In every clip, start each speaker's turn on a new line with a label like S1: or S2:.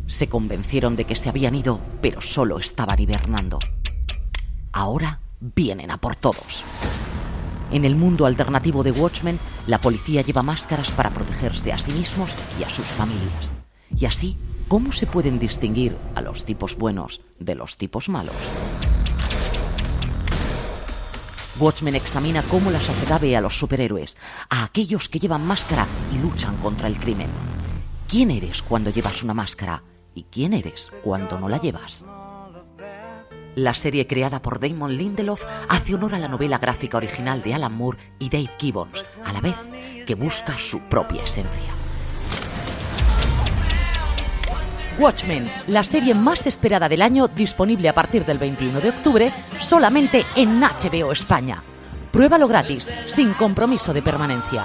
S1: Se convencieron de que se habían ido, pero solo estaban hibernando. Ahora vienen a por todos. En el mundo alternativo de Watchmen, la policía lleva máscaras para protegerse a sí mismos y a sus familias. Y así, ¿cómo se pueden distinguir a los tipos buenos de los tipos malos? Watchmen examina cómo la sociedad ve a los superhéroes, a aquellos que llevan máscara y luchan contra el crimen. ¿Quién eres cuando llevas una máscara? ¿Y quién eres cuando no la llevas? La serie creada por Damon Lindelof hace honor a la novela gráfica original de Alan Moore y Dave Gibbons, a la vez que busca su propia esencia. Watchmen, la serie más esperada del año, disponible a partir del 21 de octubre, solamente en HBO España. Pruébalo gratis, sin compromiso de permanencia.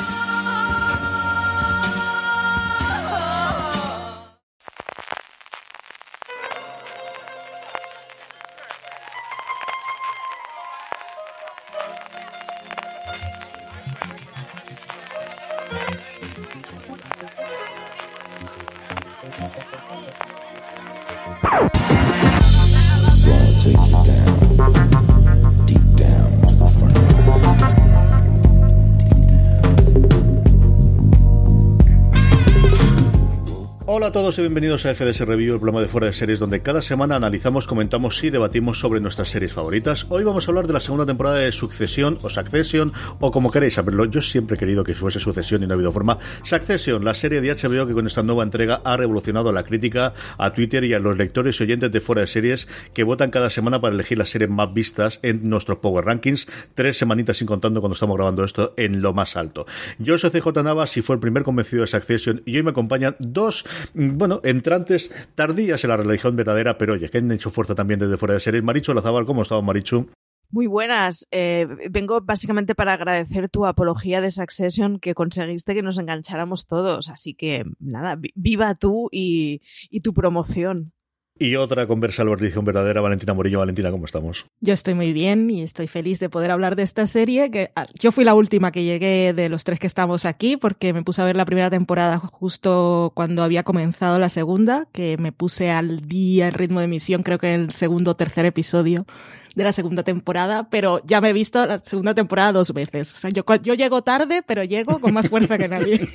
S2: Hola a todos y bienvenidos a FDS Review, el programa de fuera de series donde cada semana analizamos, comentamos y debatimos sobre nuestras series favoritas. Hoy vamos a hablar de la segunda temporada de Succession o Succession o como queréis saberlo. Yo siempre he querido que fuese Sucesión y no ha habido forma. Succession, la serie de HBO que con esta nueva entrega ha revolucionado a la crítica, a Twitter y a los lectores y oyentes de fuera de series que votan cada semana para elegir las series más vistas en nuestros Power Rankings. 3 semanitas sin contando cuando estamos grabando esto en lo más alto. Yo soy CJ Navas y fue el primer convencido de Succession y hoy me acompañan dos entrantes tardías en la religión verdadera, pero oye, que han hecho fuerza también desde fuera de series. Marichu Olazábal, ¿cómo estás, Marichu?
S3: Muy buenas. Vengo básicamente para agradecer tu apología de Succession, que conseguiste que nos engancháramos todos. Así que, nada, viva tú y tu promoción.
S2: Y otra conversa a la religión verdadera, Valentina Morillo. Valentina, ¿cómo estamos?
S4: Yo estoy muy bien y estoy feliz de poder hablar de esta serie, que yo fui la última que llegué de los 3 que estamos aquí, porque me puse a ver la primera temporada justo cuando había comenzado la segunda, que me puse al día en ritmo de emisión, creo que en el segundo o tercer episodio de la segunda temporada, pero ya me he visto la segunda temporada 2 veces. O sea, yo llego tarde, pero llego con más fuerza que nadie.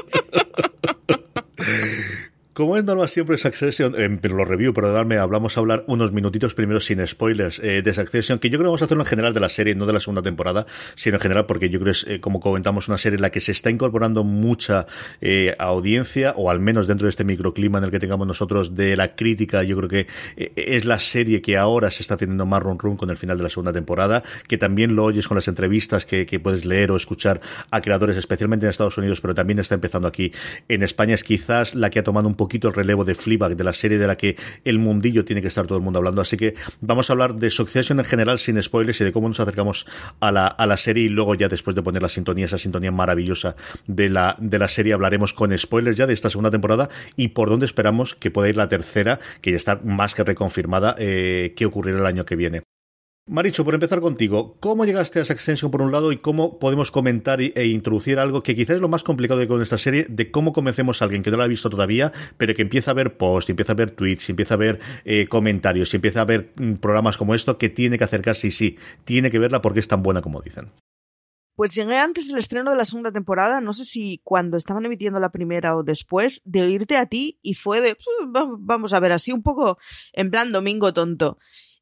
S2: Como es normal siempre Succession, pero lo review, perdonadme, hablamos a hablar unos minutitos primero sin spoilers de Succession, que yo creo que vamos a hacerlo en general de la serie, no de la segunda temporada, sino en general porque yo creo que es, como comentamos, una serie en la que se está incorporando mucha audiencia, o al menos dentro de este microclima en el que tengamos nosotros de la crítica. Yo creo que es la serie que ahora se está teniendo más run con el final de la segunda temporada, que también lo oyes con las entrevistas que puedes leer o escuchar a creadores, especialmente en Estados Unidos, pero también está empezando aquí en España. Es quizás la que ha tomado un poquito el relevo de Fleabag, de la serie de la que el mundillo tiene que estar todo el mundo hablando. Así que vamos a hablar de Succession en general sin spoilers y de cómo nos acercamos a la serie, y luego ya después de poner la sintonía, esa sintonía maravillosa de la serie, hablaremos con spoilers ya de esta segunda temporada y por dónde esperamos que pueda ir la tercera, que ya está más que reconfirmada, que ocurrirá el año que viene. Marichu, por empezar contigo, ¿cómo llegaste a Succession por un lado y cómo podemos comentar e introducir algo que quizás es lo más complicado con esta serie, de cómo convencemos a alguien que no la ha visto todavía, pero que empieza a ver posts, empieza a ver tweets, empieza a ver comentarios, empieza a ver programas como esto, que tiene que acercarse y sí, tiene que verla porque es tan buena como dicen?
S3: Pues llegué antes del estreno de la segunda temporada, no sé si cuando estaban emitiendo la primera o después, de oírte a ti, y fue de, vamos a ver, así un poco en plan domingo tonto.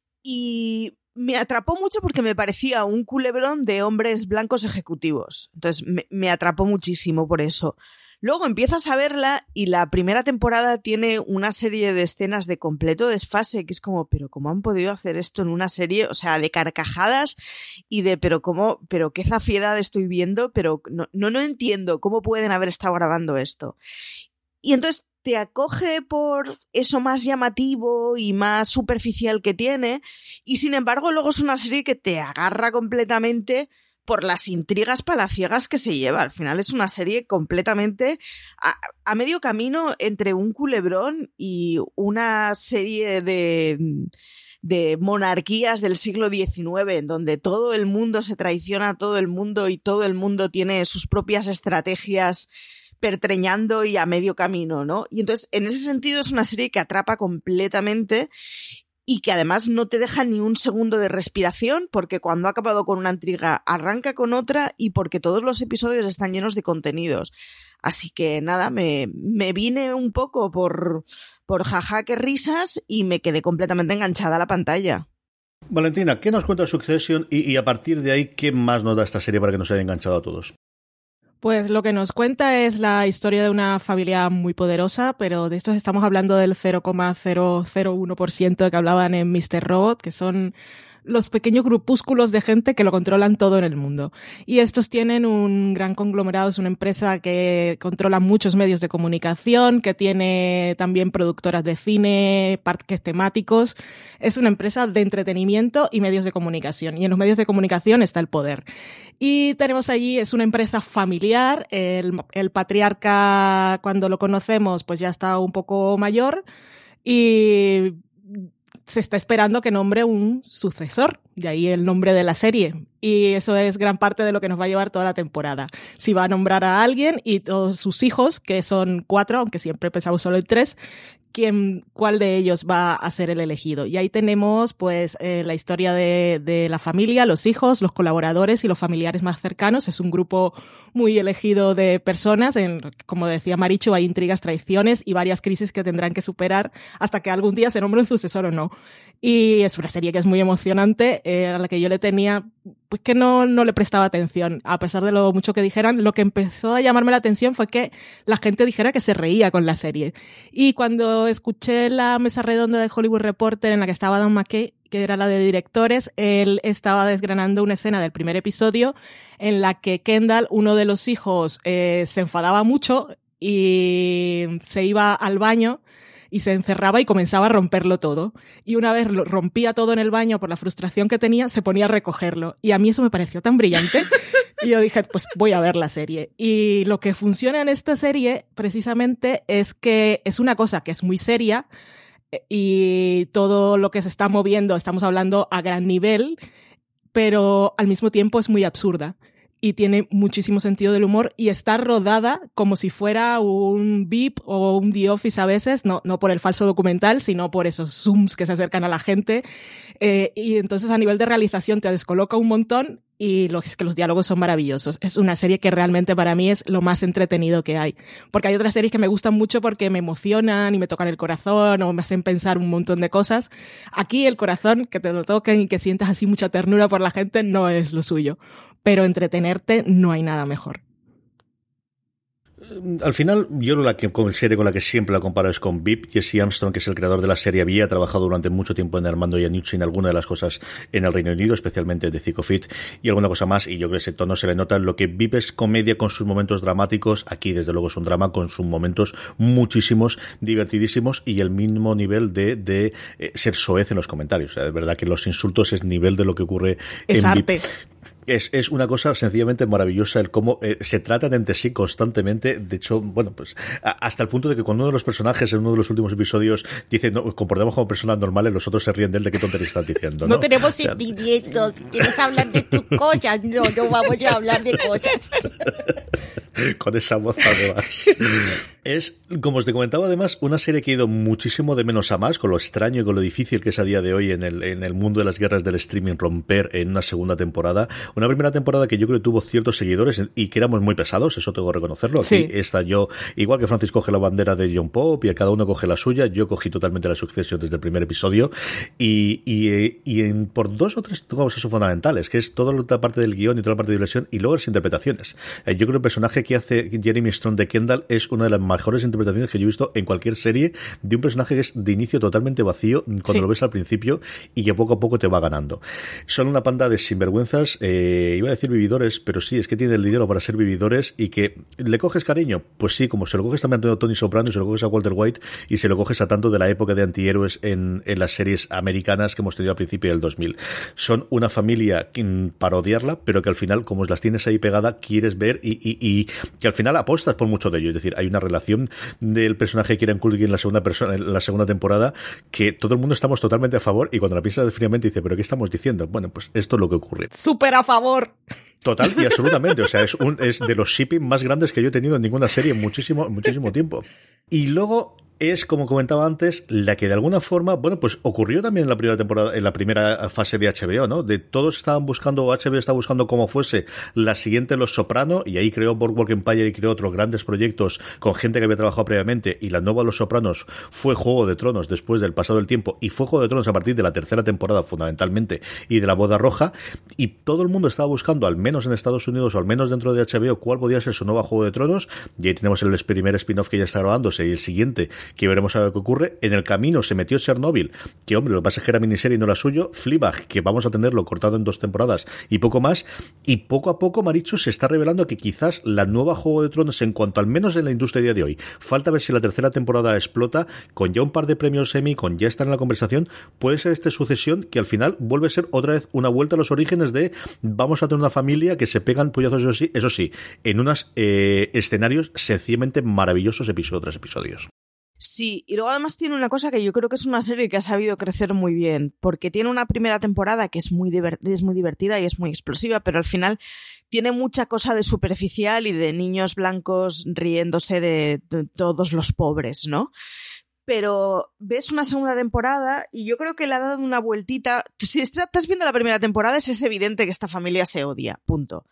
S3: Y me atrapó mucho porque me parecía un culebrón de hombres blancos ejecutivos. Entonces me atrapó muchísimo por eso. Luego empiezas a verla y la primera temporada tiene una serie de escenas de completo desfase, que es como, pero ¿cómo han podido hacer esto en una serie? O sea, de carcajadas y de, pero qué zafiedad estoy viendo, pero no entiendo cómo pueden haber estado grabando esto. Y entonces te acoge por eso más llamativo y más superficial que tiene, y sin embargo luego es una serie que te agarra completamente por las intrigas palaciegas que se lleva. Al final es una serie completamente a medio camino entre un culebrón y una serie de monarquías del siglo XIX, en donde todo el mundo se traiciona a todo el mundo y todo el mundo tiene sus propias estrategias pertreñando y a medio camino, ¿no? Y entonces, en ese sentido, es una serie que atrapa completamente y que además no te deja ni un segundo de respiración, porque cuando ha acabado con una intriga arranca con otra y porque todos los episodios están llenos de contenidos. Así que nada, me vine un poco por jaja, qué risas, y me quedé completamente enganchada a la pantalla.
S2: Valentina, ¿qué nos cuenta Succession y a partir de ahí qué más nos da esta serie para que nos haya enganchado a todos?
S4: Pues lo que nos cuenta es la historia de una familia muy poderosa, pero de estos estamos hablando del 0,001% que hablaban en Mr. Robot, que son los pequeños grupúsculos de gente que lo controlan todo en el mundo. Y estos tienen un gran conglomerado, es una empresa que controla muchos medios de comunicación, que tiene también productoras de cine, parques temáticos. Es una empresa de entretenimiento y medios de comunicación. Y en los medios de comunicación está el poder. Y tenemos allí, es una empresa familiar. El patriarca, cuando lo conocemos, pues ya está un poco mayor. Y se está esperando que nombre un sucesor, de ahí el nombre de la serie. Y eso es gran parte de lo que nos va a llevar toda la temporada. Si va a nombrar a alguien y todos sus hijos, que son 4, aunque siempre pensamos solo en 3, cuál de ellos va a ser el elegido. Y ahí tenemos pues la historia de la familia, los hijos, los colaboradores y los familiares más cercanos. Es un grupo muy elegido de personas. Como decía Marichu, hay intrigas, traiciones y varias crisis que tendrán que superar hasta que algún día se nombre un sucesor o no. Y es una serie que es muy emocionante, a la que yo le tenía, pues que no le prestaba atención, a pesar de lo mucho que dijeran. Lo que empezó a llamarme la atención fue que la gente dijera que se reía con la serie. Y cuando escuché la mesa redonda de Hollywood Reporter en la que estaba Dan McKay, que era la de directores, él estaba desgranando una escena del primer episodio en la que Kendall, uno de los hijos, se enfadaba mucho y se iba al baño y se encerraba y comenzaba a romperlo todo. Y una vez lo rompía todo en el baño por la frustración que tenía, se ponía a recogerlo. Y a mí eso me pareció tan brillante. Y yo dije, pues voy a ver la serie. Y lo que funciona en esta serie, precisamente, es que es una cosa que es muy seria y todo lo que se está moviendo, estamos hablando a gran nivel, pero al mismo tiempo es muy absurda. Y tiene muchísimo sentido del humor y está rodada como si fuera un VIP o un The Office a veces, no por el falso documental, sino por esos zooms que se acercan a la gente. Y entonces a nivel de realización te descoloca un montón y que los diálogos son maravillosos. Es una serie que realmente para mí es lo más entretenido que hay. Porque hay otras series que me gustan mucho porque me emocionan y me tocan el corazón o me hacen pensar un montón de cosas. Aquí el corazón, que te lo toquen y que sientas así mucha ternura por la gente, no es lo suyo. Pero entretenerte no hay nada mejor.
S2: Al final, yo la serie con la que siempre la comparo es con VIP. Jesse Armstrong, que es el creador de la serie, había trabajado durante mucho tiempo en Armando Iannucci en alguna de las cosas en el Reino Unido, especialmente de Thick of It y alguna cosa más, y yo creo que ese tono se le nota. Lo que VIP es comedia con sus momentos dramáticos, aquí desde luego es un drama con sus momentos muchísimos, divertidísimos, y el mismo nivel de ser soez en los comentarios. O sea, de verdad que los insultos es nivel de lo que ocurre
S4: es
S2: en
S4: arte.
S2: VIP. Es una cosa sencillamente maravillosa el cómo se tratan entre sí constantemente. De hecho, bueno, pues hasta el punto de que cuando uno de los personajes en uno de los últimos episodios dice, no, comportemos como personas normales, los otros se ríen de él, de qué tontería estás diciendo, ¿no?
S5: No tenemos sentimientos. ¿Quieres hablar de tus cosas? No vamos a hablar de cosas.
S2: Con esa voz además. Es, como os te comentaba, además, una serie que ha ido muchísimo de menos a más, con lo extraño y con lo difícil que es a día de hoy en el mundo de las guerras del streaming romper en una segunda temporada. Una primera temporada que yo creo que tuvo ciertos seguidores y que éramos muy pesados, eso tengo que reconocerlo. Aquí está yo, igual que Francis coge la bandera de John Pope y cada uno coge la suya, yo cogí totalmente la Succession desde el primer episodio por 2 o 3 cosas fundamentales, que es toda la parte del guión y toda la parte de diversión y luego las interpretaciones. Yo creo que el personaje que hace Jeremy Strong de Kendall es una de las mejores interpretaciones que yo he visto en cualquier serie de un personaje que es de inicio totalmente vacío cuando lo ves al principio y que poco a poco te va ganando. Son una panda de sinvergüenzas, iba a decir vividores, pero sí, es que tiene el dinero para ser vividores y que le coges cariño. Pues sí, como se lo coges también a Tony Soprano y se lo coges a Walter White y se lo coges a tanto de la época de antihéroes en las series americanas que hemos tenido al principio del 2000. Son una familia para odiarla, pero que al final, como las tienes ahí pegada, quieres ver y que al final apostas por mucho de ello. Es decir, hay una relación del personaje de Kieran Culkin en la segunda temporada que todo el mundo estamos totalmente a favor, y cuando la piensas fríamente dice, ¿pero qué estamos diciendo? Bueno, pues esto es lo que ocurre.
S4: ¡Súper a favor!
S2: Total y absolutamente. O sea, es de los shipping más grandes que yo he tenido en ninguna serie en muchísimo tiempo. Y luego es, como comentaba antes, la que de alguna forma, bueno, pues ocurrió también en la primera temporada, en la primera fase de HBO, ¿no? De todos estaban buscando, HBO estaba buscando cómo fuese la siguiente Los Soprano, y ahí creó Boardwalk Empire y creó otros grandes proyectos con gente que había trabajado previamente, y la nueva Los Sopranos fue Juego de Tronos después del pasado del tiempo, y fue Juego de Tronos a partir de la tercera temporada fundamentalmente, y de la Boda Roja, y todo el mundo estaba buscando, al menos en Estados Unidos o al menos dentro de HBO, cuál podía ser su nueva Juego de Tronos, y ahí tenemos el primer spin-off que ya está grabándose, y el siguiente que veremos a ver qué ocurre. En el camino se metió Chernobyl, que hombre, lo que pasa es que era miniserie y no la suyo. Fleabag, que vamos a tenerlo cortado en 2 temporadas y poco más, y poco a poco Marichu se está revelando que quizás la nueva Juego de Tronos, en cuanto al menos en la industria a día de hoy, falta ver si la tercera temporada explota, con ya un par de premios Emmy, con ya estar en la conversación, puede ser esta sucesión que al final vuelve a ser otra vez una vuelta a los orígenes de vamos a tener una familia que se pegan puñazos, eso sí, en unos escenarios sencillamente maravillosos episodio tras episodios.
S3: Sí, y luego además tiene una cosa que yo creo que es una serie que ha sabido crecer muy bien, porque tiene una primera temporada que es muy divertida y es muy explosiva, pero al final tiene mucha cosa de superficial y de niños blancos riéndose de todos los pobres, ¿no? Pero ves una segunda temporada y yo creo que le ha dado una vueltita. Si estás viendo la primera temporada es evidente que esta familia se odia, punto.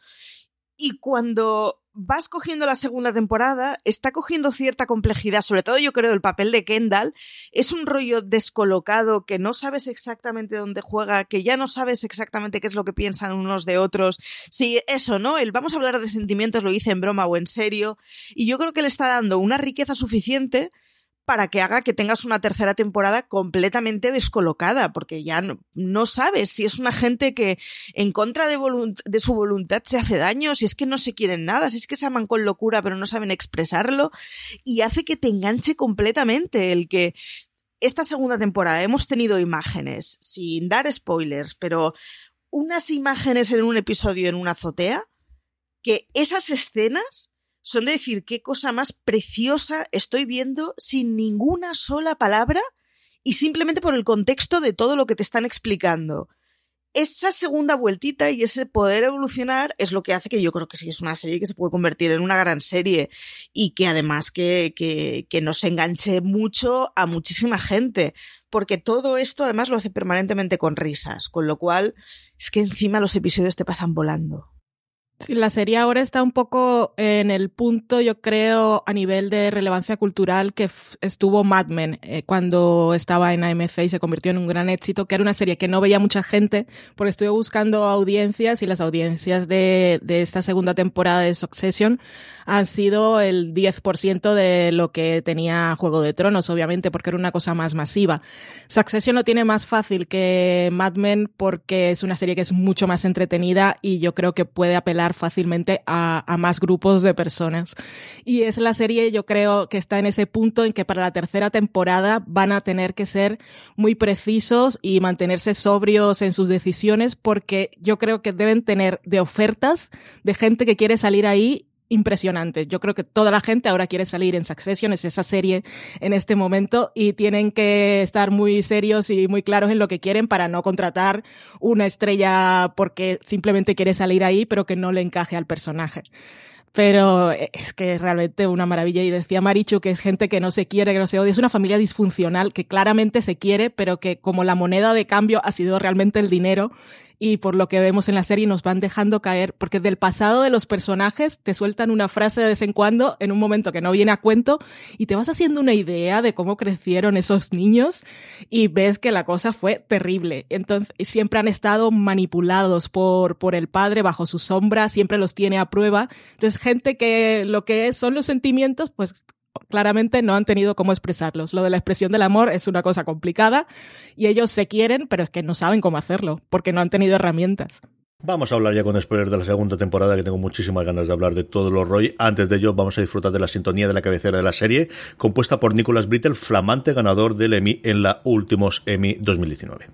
S3: Y cuando vas cogiendo la segunda temporada, está cogiendo cierta complejidad, sobre todo yo creo el papel de Kendall, es un rollo descolocado que no sabes exactamente dónde juega, que ya no sabes exactamente qué es lo que piensan unos de otros. Sí, eso, ¿no? El vamos a hablar de sentimientos, lo hice en broma o en serio, y yo creo que le está dando una riqueza suficiente para que haga que tengas una tercera temporada completamente descolocada, porque ya no sabes si es una gente que en contra de su voluntad se hace daño, si es que no se quieren nada, si es que se aman con locura pero no saben expresarlo, y hace que te enganche completamente el que esta segunda temporada hemos tenido imágenes, sin dar spoilers, pero unas imágenes en un episodio en una azotea, que esas escenas son de decir qué cosa más preciosa estoy viendo sin ninguna sola palabra y simplemente por el contexto de todo lo que te están explicando. Esa segunda vueltita y ese poder evolucionar es lo que hace que yo creo que sí es una serie que se puede convertir en una gran serie y que además que nos enganche mucho a muchísima gente, porque todo esto además lo hace permanentemente con risas, con lo cual es que encima los episodios te pasan volando.
S4: Sí, la serie ahora está un poco en el punto, yo creo, a nivel de relevancia cultural que estuvo Mad Men cuando estaba en AMC y se convirtió en un gran éxito, que era una serie que no veía mucha gente porque estuve buscando audiencias y las audiencias de esta segunda temporada de Succession han sido el 10% de lo que tenía Juego de Tronos, obviamente, porque era una cosa más masiva. Succession lo tiene más fácil que Mad Men porque es una serie que es mucho más entretenida y yo creo que puede apelar fácilmente a más grupos de personas. Y es la serie, yo creo, que está en ese punto en que para la tercera temporada van a tener que ser muy precisos y mantenerse sobrios en sus decisiones, porque yo creo que deben tener de ofertas de gente que quiere salir ahí impresionante. Yo creo que toda la gente ahora quiere salir en Succession, es esa serie en este momento, y tienen que estar muy serios y muy claros en lo que quieren para no contratar una estrella porque simplemente quiere salir ahí, pero que no le encaje al personaje. Pero es que es realmente una maravilla. Y decía Marichu que es gente que no se quiere, que no se odia. Es una familia disfuncional que claramente se quiere, pero que como la moneda de cambio ha sido realmente el dinero. Y por lo que vemos en la serie nos van dejando caer, porque del pasado de los personajes te sueltan una frase de vez en cuando en un momento que no viene a cuento y te vas haciendo una idea de cómo crecieron esos niños y ves que la cosa fue terrible. Entonces siempre han estado manipulados por el padre bajo su sombra, siempre los tiene a prueba. Entonces gente que lo que son los sentimientos, pues claramente no han tenido cómo expresarlos. Lo de la expresión del amor es una cosa complicada y ellos se quieren, pero es que no saben cómo hacerlo porque no han tenido herramientas.
S2: Vamos a hablar ya con spoilers de la segunda temporada, que tengo muchísimas ganas de hablar de todo lo Roy. Antes de ello, vamos a disfrutar de la sintonía de la cabecera de la serie, compuesta por Nicholas Britell, flamante ganador del Emmy en la últimos Emmy 2019.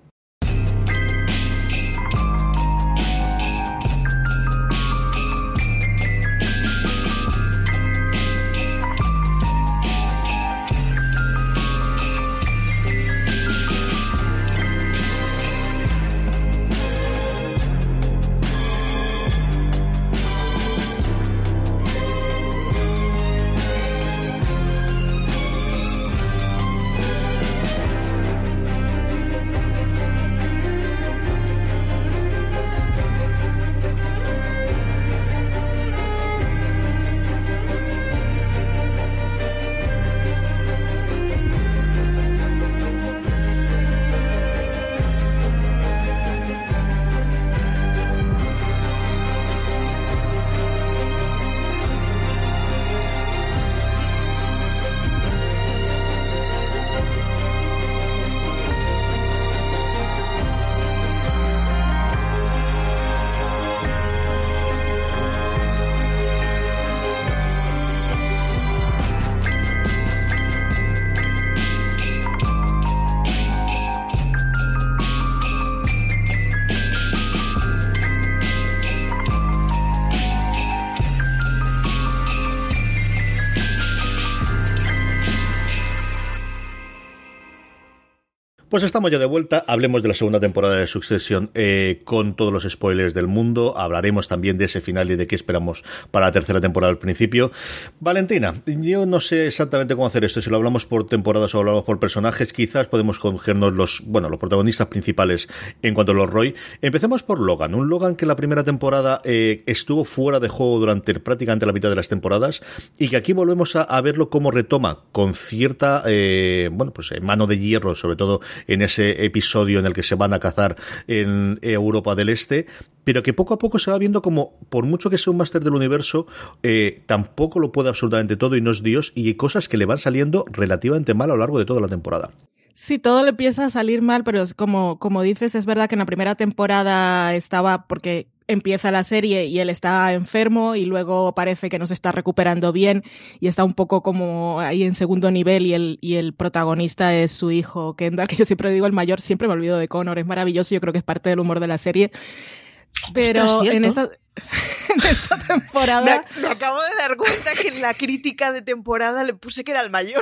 S2: Pues estamos ya de vuelta, hablemos de la segunda temporada de Succession con todos los spoilers del mundo, hablaremos también de ese final y de qué esperamos para la tercera temporada al principio. Valentina, yo no sé exactamente cómo hacer esto, si lo hablamos por temporadas o lo hablamos por personajes, quizás podemos cogernos los protagonistas principales en cuanto a los Roy. Empecemos por Logan, un Logan que la primera temporada estuvo fuera de juego durante prácticamente la mitad de las temporadas y que aquí volvemos a verlo como retoma con cierta mano de hierro, sobre todo en ese episodio en el que se van a cazar en Europa del Este, pero que poco a poco se va viendo como, por mucho que sea un máster del universo, tampoco lo puede absolutamente todo y no es Dios, y hay cosas que le van saliendo relativamente mal a lo largo de toda la temporada.
S4: Sí, todo le empieza a salir mal, pero es como dices, es verdad que en la primera temporada estaba, porque empieza la serie y él está enfermo y luego parece que no se está recuperando bien y está un poco como ahí en segundo nivel y el protagonista es su hijo Kendall, que yo siempre digo el mayor, siempre me olvido de Connor, es maravilloso, yo creo que es parte del humor de la serie. Pero en esta temporada...
S3: Me acabo de dar cuenta que en la crítica de temporada le puse que era el mayor.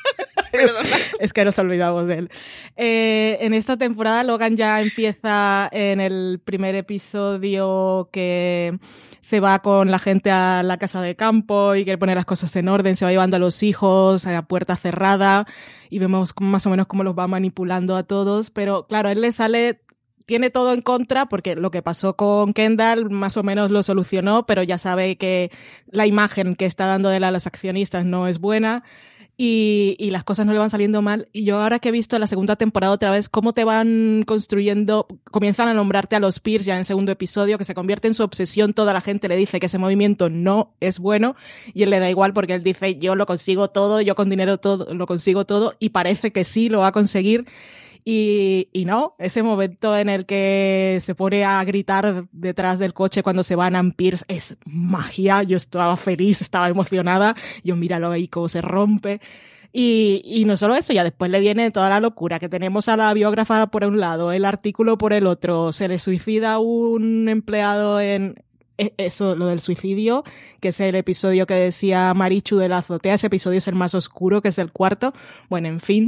S4: Es que nos olvidamos de él. En esta temporada Logan ya empieza en el primer episodio que se va con la gente a la casa de campo y quiere poner las cosas en orden, se va llevando a los hijos a puerta cerrada y vemos más o menos cómo los va manipulando a todos, pero claro, a él le sale... Tiene todo en contra porque lo que pasó con Kendall más o menos lo solucionó, pero ya sabe que la imagen que está dando de él a los accionistas no es buena y las cosas no le van saliendo mal. Y yo ahora que he visto la segunda temporada otra vez, cómo te van construyendo, comienzan a nombrarte a los Pierce ya en el segundo episodio, que se convierte en su obsesión, toda la gente le dice que ese movimiento no es bueno y él le da igual porque él dice yo lo consigo todo, yo con dinero todo lo consigo todo y parece que sí lo va a conseguir. Y no, ese momento en el que se pone a gritar detrás del coche cuando se van a Pierce es magia. Yo estaba feliz, estaba emocionada. Yo míralo ahí cómo se rompe. Y no solo eso, ya después le viene toda la locura, que tenemos a la biógrafa por un lado, el artículo por el otro, se le suicida un empleado en... Eso, lo del suicidio, que es el episodio que decía Marichu de la azotea, ese episodio es el más oscuro, que es el cuarto, bueno, en fin,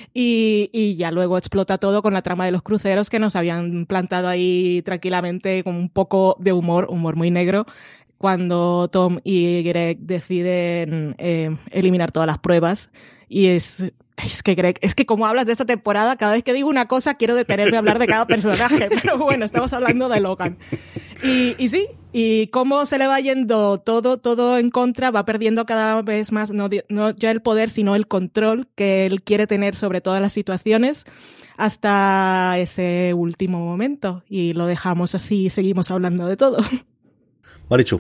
S4: y ya luego explota todo con la trama de los cruceros que nos habían plantado ahí tranquilamente con un poco de humor muy negro, cuando Tom y Greg deciden eliminar todas las pruebas, y es que Greg, es que como hablas de esta temporada, cada vez que digo una cosa quiero detenerme a hablar de cada personaje, pero bueno, estamos hablando de Logan. Y sí, y cómo se le va yendo todo en contra, va perdiendo cada vez más, no ya el poder, sino el control que él quiere tener sobre todas las situaciones hasta ese último momento. Y lo dejamos así y seguimos hablando de todo.
S2: Marichu.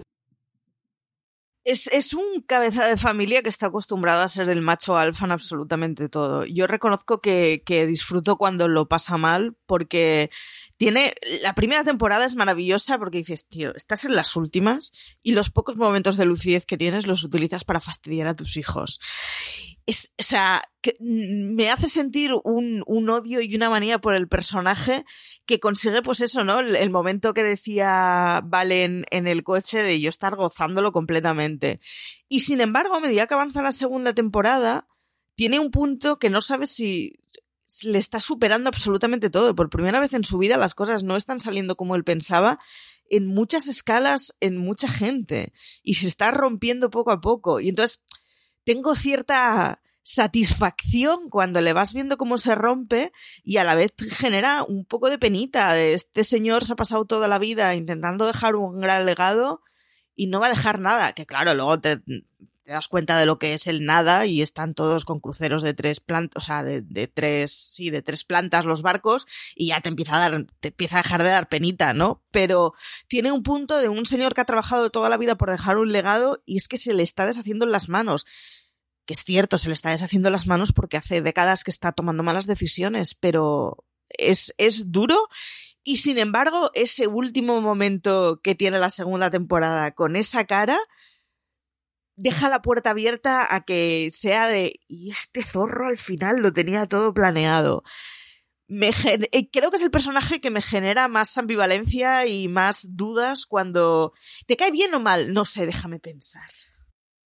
S3: Es un cabeza de familia que está acostumbrado a ser el macho alfa en absolutamente todo. Yo reconozco que disfruto cuando lo pasa mal porque la primera temporada es maravillosa porque dices, tío, estás en las últimas y los pocos momentos de lucidez que tienes los utilizas para fastidiar a tus hijos. O sea, que me hace sentir un odio y una manía por el personaje que consigue, pues eso, ¿no? El momento que decía Valen en el coche de yo estar gozándolo completamente. Y sin embargo, a medida que avanza la segunda temporada, tiene un punto que no sabes si le está superando absolutamente todo. Por primera vez en su vida las cosas no están saliendo como él pensaba en muchas escalas, en mucha gente. Y se está rompiendo poco a poco. Y entonces tengo cierta satisfacción cuando le vas viendo cómo se rompe y a la vez genera un poco de penita. Este señor se ha pasado toda la vida intentando dejar un gran legado y no va a dejar nada. Que claro, luego te das cuenta de lo que es el nada y están todos con cruceros de 3 plantas, o sea, de 3 plantas los barcos y ya te empieza a dejar de dar penita, ¿no? Pero tiene un punto de un señor que ha trabajado toda la vida por dejar un legado y es que se le está deshaciendo en las manos. Que es cierto, se le está deshaciendo en las manos porque hace décadas que está tomando malas decisiones, pero es duro. Y sin embargo, ese último momento que tiene la segunda temporada con esa cara deja la puerta abierta a que sea de y este zorro al final lo tenía todo planeado. Creo que es el personaje que me genera más ambivalencia y más dudas cuando te cae bien o mal, no sé, déjame pensar.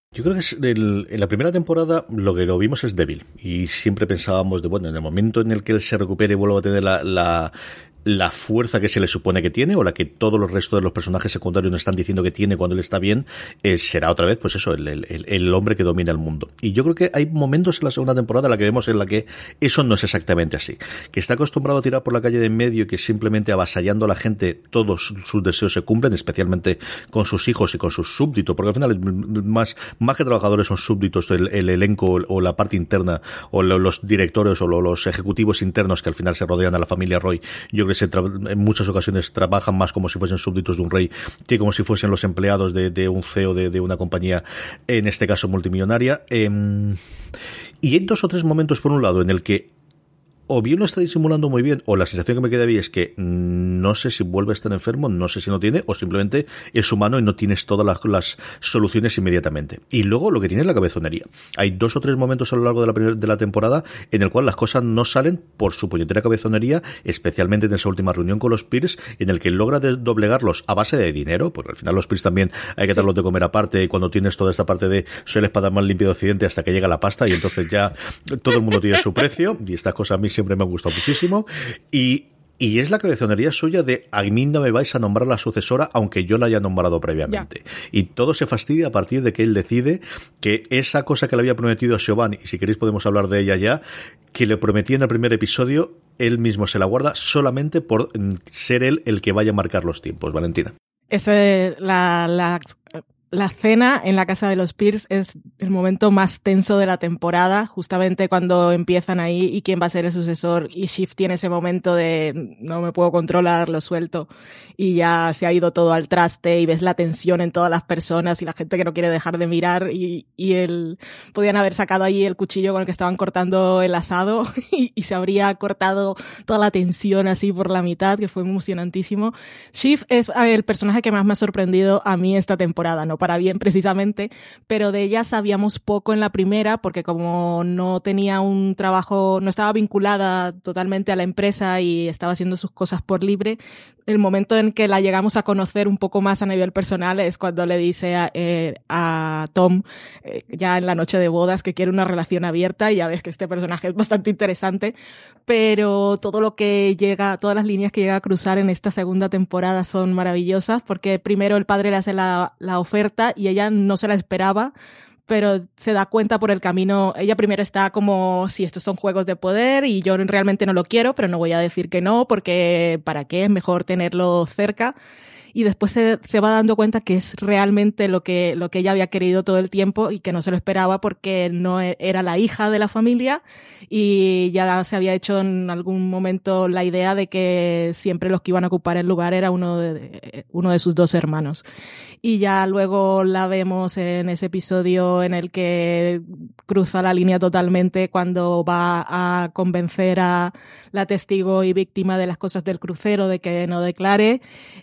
S2: Yo creo que en la primera temporada lo que lo vimos es débil y siempre pensábamos de, bueno, en el momento en el que él se recupere y vuelva a tener la fuerza que se le supone que tiene, o la que todos los restos de los personajes secundarios nos están diciendo que tiene cuando él está bien, será otra vez, pues eso, el hombre que domina el mundo. Y yo creo que hay momentos en la segunda temporada en la que vemos en la que eso no es exactamente así. Que está acostumbrado a tirar por la calle de en medio y que simplemente avasallando a la gente todos sus deseos se cumplen, especialmente con sus hijos y con sus súbditos, porque al final más que trabajadores son súbditos el elenco o la parte interna, o los directores o los ejecutivos internos que al final se rodean a la familia Roy. Yo creo que en muchas ocasiones trabajan más como si fuesen súbditos de un rey que como si fuesen los empleados de un CEO de una compañía, en este caso multimillonaria. Y hay 2 o 3 momentos, por un lado, en el que o bien lo está disimulando muy bien, o la sensación que me queda ahí es que no sé si vuelve a estar enfermo, no sé si no tiene, o simplemente es humano y no tienes todas las soluciones inmediatamente. Y luego lo que tiene es la cabezonería. Hay 2 o 3 momentos a lo largo de la temporada en el cual las cosas no salen por su puñetera cabezonería, especialmente en esa última reunión con los Pierce, en el que logra doblegarlos a base de dinero, porque al final los Pierce también hay que darlos de comer aparte, y cuando tienes toda esta parte de soy el espada más limpia de Occidente hasta que llega la pasta, y entonces ya todo el mundo tiene su precio, y estas cosas a mí siempre me han gustado muchísimo, y es la cabezonería suya de a mí no me vais a nombrar la sucesora aunque yo la haya nombrado previamente. Ya. Y todo se fastidia a partir de que él decide que esa cosa que le había prometido a Siobhan, y si queréis podemos hablar de ella ya, que le prometía en el primer episodio, él mismo se la guarda solamente por ser él el que vaya a marcar los tiempos. Valentina.
S4: La cena en la casa de los Pierce es el momento más tenso de la temporada, justamente cuando empiezan ahí y quién va a ser el sucesor, y Shiv tiene ese momento de no me puedo controlar, lo suelto, y ya se ha ido todo al traste y ves la tensión en todas las personas y la gente que no quiere dejar de mirar, y él podían haber sacado ahí el cuchillo con el que estaban cortando el asado y se habría cortado toda la tensión así por la mitad, que fue emocionantísimo. Shiv es el personaje que más me ha sorprendido a mí esta temporada, no para bien precisamente, pero de ella sabíamos poco en la primera porque como no tenía un trabajo, no estaba vinculada totalmente a la empresa y estaba haciendo sus cosas por libre, el momento en que la llegamos a conocer un poco más a nivel personal es cuando le dice a Tom, ya en la noche de bodas, que quiere una relación abierta, y ya ves que este personaje es bastante interesante, pero todo lo que llega, todas las líneas que llega a cruzar en esta segunda temporada son maravillosas, porque primero el padre le hace la oferta y ella no se la esperaba, pero se da cuenta por el camino. Ella primero está como, si estos son juegos de poder y yo realmente no lo quiero, pero no voy a decir que no, porque ¿para qué? Es mejor tenerlo cerca. Y después se va dando cuenta que es realmente lo que ella había querido todo el tiempo y que no se lo esperaba porque no era la hija de la familia, y ya se había hecho en algún momento la idea de que siempre los que iban a ocupar el lugar era uno de sus 2 hermanos. Y ya luego la vemos en ese episodio en el que cruza la línea totalmente cuando va a convencer a la testigo y víctima de las cosas del crucero de que no declare,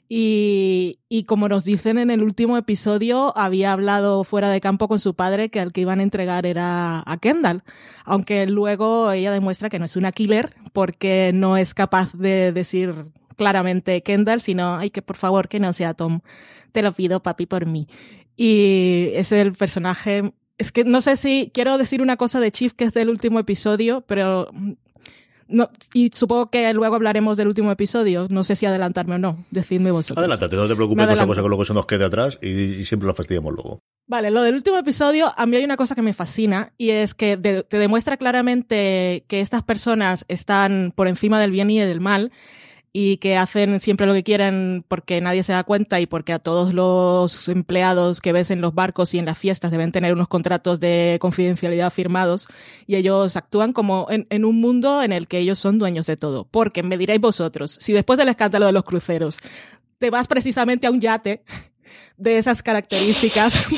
S4: y como nos dicen en el último episodio, había hablado fuera de campo con su padre que al que iban a entregar era a Kendall, aunque luego ella demuestra que no es una killer porque no es capaz de decir claramente Kendall, sino ay, que por favor que no sea Tom, te lo pido papi por mí. Y es el personaje, es que no sé si quiero decir una cosa de Chief que es del último episodio, pero no, y supongo que luego hablaremos del último episodio. No sé si adelantarme o no. Decidme vosotros.
S2: Adelántate, no te preocupes, cosa que luego se nos quede atrás y siempre lo fastidiamos luego.
S4: Vale, lo del último episodio, a mí hay una cosa que me fascina, y es que te demuestra claramente que estas personas están por encima del bien y del mal, y que hacen siempre lo que quieren porque nadie se da cuenta y porque a todos los empleados que ves en los barcos y en las fiestas deben tener unos contratos de confidencialidad firmados, y ellos actúan como en un mundo en el que ellos son dueños de todo. Porque me diréis vosotros, si después del escándalo de los cruceros te vas precisamente a un yate de esas características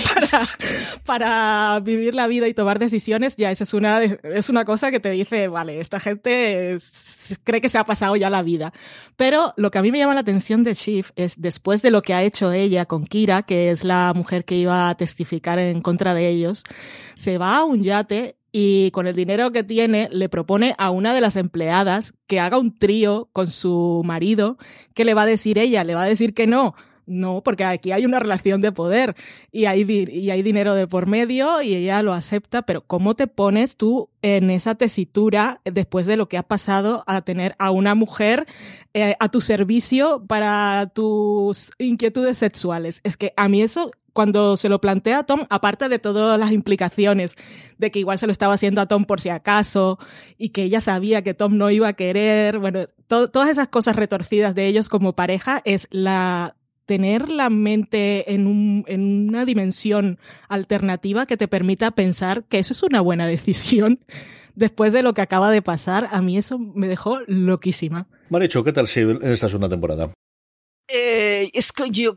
S4: para vivir la vida y tomar decisiones, ya esa es una cosa que te dice, vale, esta gente cree que se ha pasado ya la vida. Pero lo que a mí me llama la atención de Shiv es, después de lo que ha hecho ella con Kira, que es la mujer que iba a testificar en contra de ellos, se va a un yate y con el dinero que tiene le propone a una de las empleadas que haga un trío con su marido, que le va a decir ella, le va a decir que no. no, porque aquí hay una relación de poder y hay dinero de por medio y ella lo acepta, pero ¿cómo te pones tú en esa tesitura después de lo que ha pasado a tener a una mujer a tu servicio para tus inquietudes sexuales? Es que a mí eso, cuando se lo plantea a Tom, aparte de todas las implicaciones de que igual se lo estaba haciendo a Tom por si acaso y que ella sabía que Tom no iba a querer, bueno, todas esas cosas retorcidas de ellos como pareja, es tener la mente en una dimensión alternativa que te permita pensar que eso es una buena decisión. Después de lo que acaba de pasar, a mí eso me dejó loquísima.
S2: Marichu, ¿qué tal Sibyl en esta segunda temporada?
S3: Es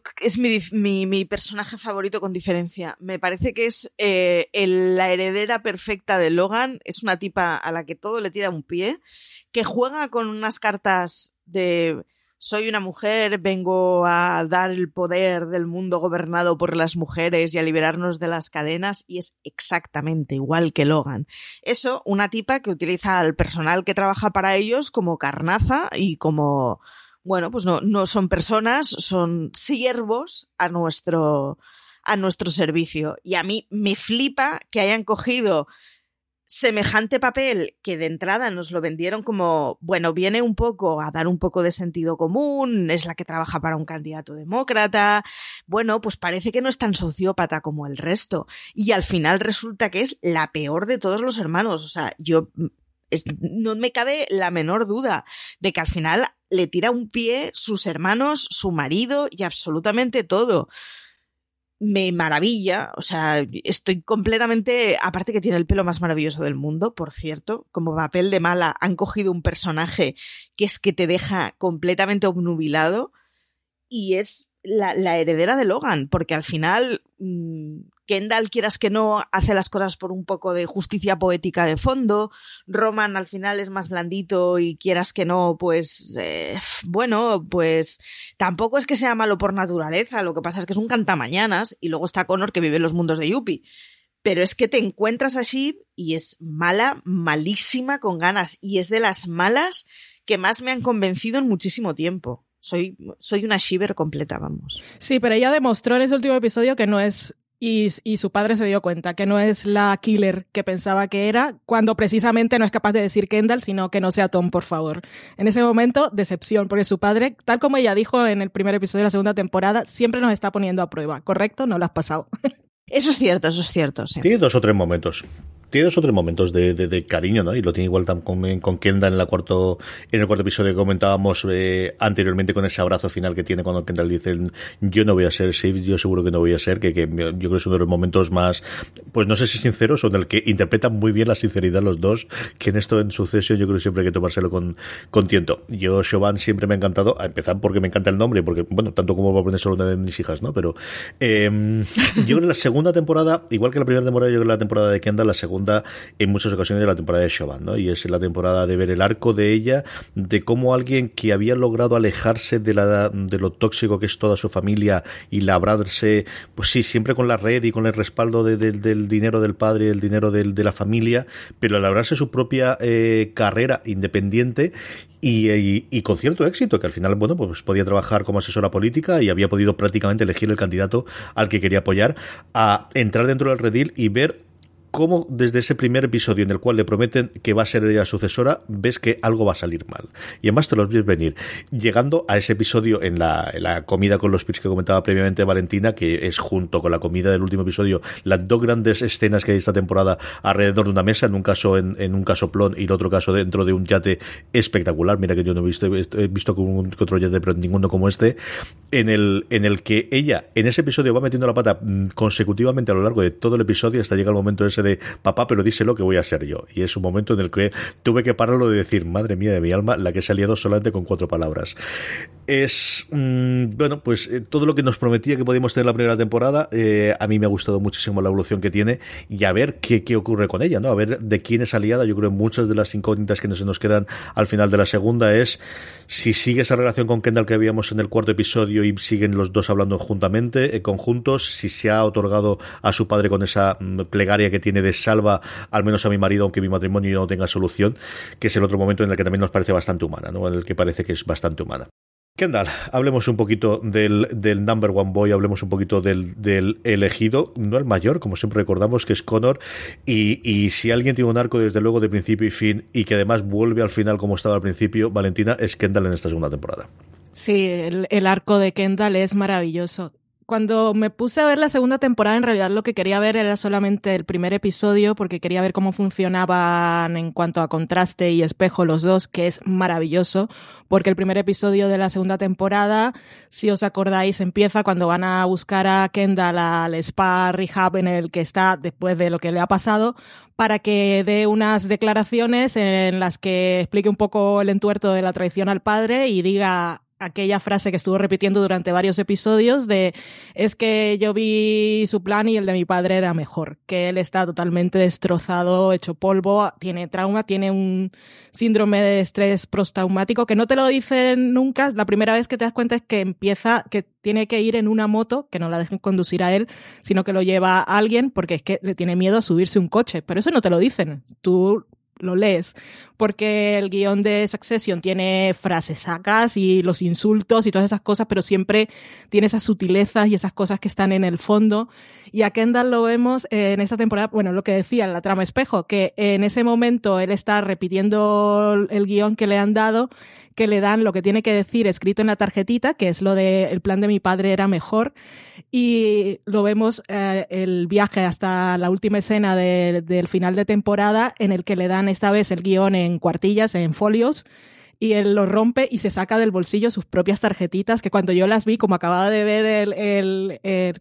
S3: mi personaje favorito con diferencia. Me parece que es la heredera perfecta de Logan. Es una tipa a la que todo le tira un pie, que juega con unas cartas de soy una mujer, vengo a dar el poder del mundo gobernado por las mujeres y a liberarnos de las cadenas, y es exactamente igual que Logan. Eso, una tipa que utiliza al personal que trabaja para ellos como carnaza y como... Bueno, pues no son personas, son siervos a nuestro servicio. Y a mí me flipa que hayan cogido semejante papel que de entrada nos lo vendieron como, bueno, viene un poco a dar un poco de sentido común, es la que trabaja para un candidato demócrata, bueno, pues parece que no es tan sociópata como el resto. Y al final resulta que es la peor de todos los hermanos. O sea, no me cabe la menor duda de que al final le tira un pie sus hermanos, su marido y absolutamente todo. Me maravilla, o sea, estoy completamente... Aparte que tiene el pelo más maravilloso del mundo, por cierto, como papel de mala han cogido un personaje que es que te deja completamente obnubilado y es la heredera de Logan, porque al final Kendall, quieras que no, hace las cosas por un poco de justicia poética de fondo. Roman al final es más blandito y quieras que no, pues bueno, pues tampoco es que sea malo por naturaleza, lo que pasa es que es un cantamañanas, y luego está Connor, que vive en los mundos de Yuppie. Pero es que te encuentras a Shiv y es mala, malísima con ganas, y es de las malas que más me han convencido en muchísimo tiempo. Soy una shiver completa, vamos.
S4: Sí, pero ella demostró en ese último episodio que no es, y su padre se dio cuenta, que no es la killer que pensaba que era, cuando precisamente no es capaz de decir Kendall, sino que no sea Tom, por favor. En ese momento, decepción, porque su padre, tal como ella dijo en el primer episodio de la segunda temporada, siempre nos está poniendo a prueba, ¿correcto? No lo has pasado.
S3: Eso es cierto, sí.
S2: Tiene dos o tres momentos de cariño, ¿no? Y lo tiene igual con Kendall en el cuarto episodio que comentábamos anteriormente, con ese abrazo final que tiene cuando Kendall dice yo no voy a ser Shiv, yo seguro que no voy a ser, que yo creo que es uno de los momentos más, pues no sé si sinceros, o en el que interpretan muy bien la sinceridad los dos, que en esto en Succession yo creo que siempre hay que tomárselo con tiento. Yo, Siobhan, siempre me ha encantado, a empezar porque me encanta el nombre, porque, bueno, tanto como va a poner solo una de mis hijas, ¿no? Pero yo creo que la segunda temporada, igual que la primera temporada, yo creo que la temporada de Kendall, la segunda en muchas ocasiones de la temporada de Siobhan, ¿no? Y es la temporada de ver el arco de ella, de cómo alguien que había logrado alejarse de lo tóxico que es toda su familia y labrarse, pues sí, siempre con la red y con el respaldo del dinero del padre, el dinero de la familia, pero labrarse su propia carrera independiente y con cierto éxito, que al final, bueno, pues podía trabajar como asesora política y había podido prácticamente elegir el candidato al que quería apoyar, a entrar dentro del redil y ver cómo desde ese primer episodio en el cual le prometen que va a ser ella sucesora, ves que algo va a salir mal. Y además te los ves venir. Llegando a ese episodio en la comida con los Pits que comentaba previamente Valentina, que es junto con la comida del último episodio, las dos grandes escenas que hay esta temporada alrededor de una mesa, en un caso en un casoplón y en otro caso dentro de un yate espectacular. Mira que yo no he visto con otro yate, pero ninguno como este, en el que ella en ese episodio va metiendo la pata consecutivamente a lo largo de todo el episodio hasta llegar el momento ese de papá, pero díselo que voy a ser yo. Y es un momento en el que tuve que pararlo de decir, madre mía de mi alma, la que se ha liado solamente con 4 palabras. Es bueno, pues todo lo que nos prometía que podíamos tener la primera temporada, a mí me ha gustado muchísimo la evolución que tiene, y a ver qué ocurre con ella, ¿no? A ver de quién es aliada. Yo creo que muchas de las incógnitas que nos quedan al final de la segunda es si sigue esa relación con Kendall que habíamos en el cuarto episodio y siguen los dos hablando conjuntos, si se ha otorgado a su padre con esa plegaria que tiene de salva al menos a mi marido aunque mi matrimonio no tenga solución, que es el otro momento en el que también nos parece bastante humana, ¿no? En el que parece que es bastante humana. Kendall, hablemos un poquito del number one boy, hablemos un poquito del elegido, no el mayor, como siempre recordamos, que es Connor, y si alguien tiene un arco desde luego de principio y fin, y que además vuelve al final como estaba al principio, Valentina, es Kendall en esta segunda temporada.
S4: Sí, el arco de Kendall es maravilloso. Cuando me puse a ver la segunda temporada, en realidad lo que quería ver era solamente el primer episodio, porque quería ver cómo funcionaban en cuanto a contraste y espejo los dos, que es maravilloso, porque el primer episodio de la segunda temporada, si os acordáis, empieza cuando van a buscar a Kendall al spa rehab en el que está después de lo que le ha pasado, para que dé unas declaraciones en las que explique un poco el entuerto de la traición al padre y diga aquella frase que estuvo repitiendo durante varios episodios de es que yo vi su plan y el de mi padre era mejor, que él está totalmente destrozado, hecho polvo, tiene trauma, tiene un síndrome de estrés postraumático que no te lo dicen nunca. La primera vez que te das cuenta es que que tiene que ir en una moto, que no la dejen conducir a él, sino que lo lleva a alguien porque es que le tiene miedo a subirse un coche, pero eso no te lo dicen, tú lo lees, porque el guión de Succession tiene frases sacas y los insultos y todas esas cosas, pero siempre tiene esas sutilezas y esas cosas que están en el fondo. Y a Kendall lo vemos en esta temporada, bueno, lo que decía en la trama espejo, que en ese momento él está repitiendo el guión que le han dado, que le dan lo que tiene que decir escrito en la tarjetita, que es lo de el plan de mi padre era mejor, y lo vemos el viaje hasta la última escena del final de temporada, en el que le dan esta vez el guión en cuartillas, en folios, y él lo rompe y se saca del bolsillo sus propias tarjetitas, que cuando yo las vi, como acababa de ver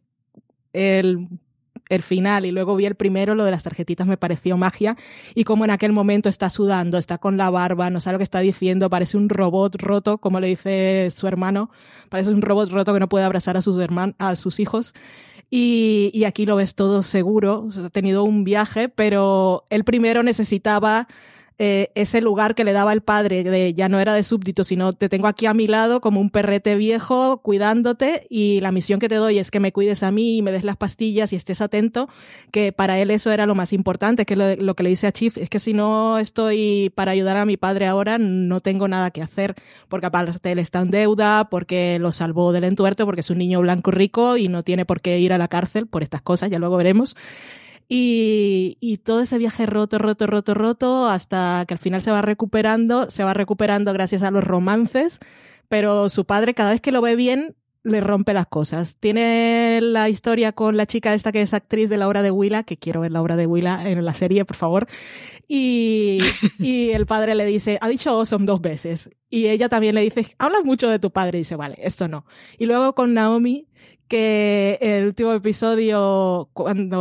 S4: el final y luego vi el primero, lo de las tarjetitas me pareció magia, y como en aquel momento está sudando, está con la barba, no sabe lo que está diciendo, parece un robot roto, como le dice su hermano, parece un robot roto que no puede abrazar a sus hijos. Y aquí lo ves todo seguro, o sea, ha tenido un viaje, pero él primero necesitaba ese lugar que le daba el padre, de ya no era de súbdito, sino te tengo aquí a mi lado como un perrete viejo cuidándote, y la misión que te doy es que me cuides a mí y me des las pastillas y estés atento, que para él eso era lo más importante, que lo que le dice a Chief, es que si no estoy para ayudar a mi padre ahora, no tengo nada que hacer, porque aparte él está en deuda, porque lo salvó del entuerto, porque es un niño blanco rico y no tiene por qué ir a la cárcel por estas cosas, ya luego veremos. Y todo ese viaje roto, hasta que al final se va recuperando gracias a los romances, pero su padre cada vez que lo ve bien le rompe las cosas. Tiene la historia con la chica esta que es actriz de la obra de Willa, que quiero ver la obra de Willa en la serie, por favor, y el padre le dice, ha dicho awesome 2 veces, y ella también le dice, hablas mucho de tu padre, y dice, vale, esto no. Y luego con Naomi, que el último episodio,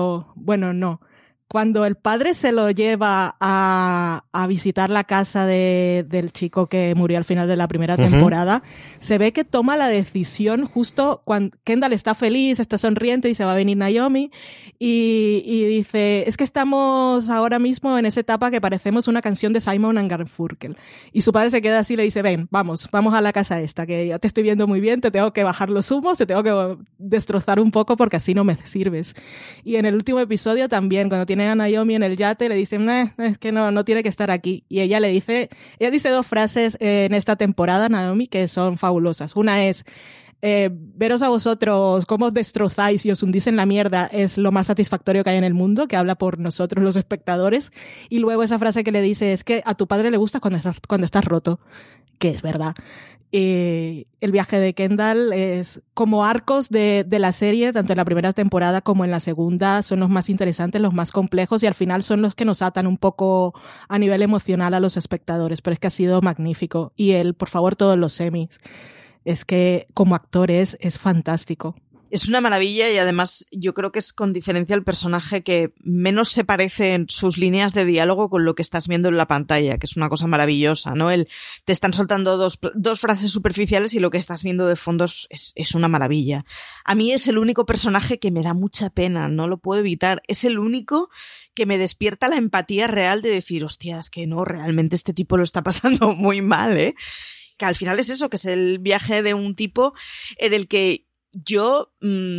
S4: cuando el padre se lo lleva a visitar la casa del chico que murió al final de la primera temporada, se ve que toma la decisión justo cuando Kendall está feliz, está sonriente y se va a venir Naomi y dice, es que estamos ahora mismo en esa etapa que parecemos una canción de Simon and Garfunkel. Y su padre se queda así y le dice, ven, vamos a la casa esta, que ya te estoy viendo muy bien, te tengo que bajar los humos, te tengo que destrozar un poco porque así no me sirves. Y en el último episodio también, cuando tiene a Naomi en el yate, le dicen, es que no tiene que estar aquí. Y ella dice 2 frases en esta temporada, Naomi, que son fabulosas. Una es, veros a vosotros cómo os destrozáis y os hundís en la mierda es lo más satisfactorio que hay en el mundo, que habla por nosotros los espectadores. Y luego esa frase que le dice es que a tu padre le gusta cuando estás roto, que es verdad. El viaje de Kendall es como arcos de la serie, tanto en la primera temporada como en la segunda, son los más interesantes, los más complejos, y al final son los que nos atan un poco a nivel emocional a los espectadores, pero es que ha sido magnífico. Y él, por favor, todos los Emmys. Es que como actor es fantástico.
S3: Es una maravilla, y además yo creo que es con diferencia el personaje que menos se parece en sus líneas de diálogo con lo que estás viendo en la pantalla, que es una cosa maravillosa, ¿no? Te están soltando dos frases superficiales y lo que estás viendo de fondo es una maravilla. A mí es el único personaje que me da mucha pena, no lo puedo evitar. Es el único que me despierta la empatía real de decir, hostia, es que no, realmente este tipo lo está pasando muy mal, ¿eh? Que al final es eso, que es el viaje de un tipo en el que yo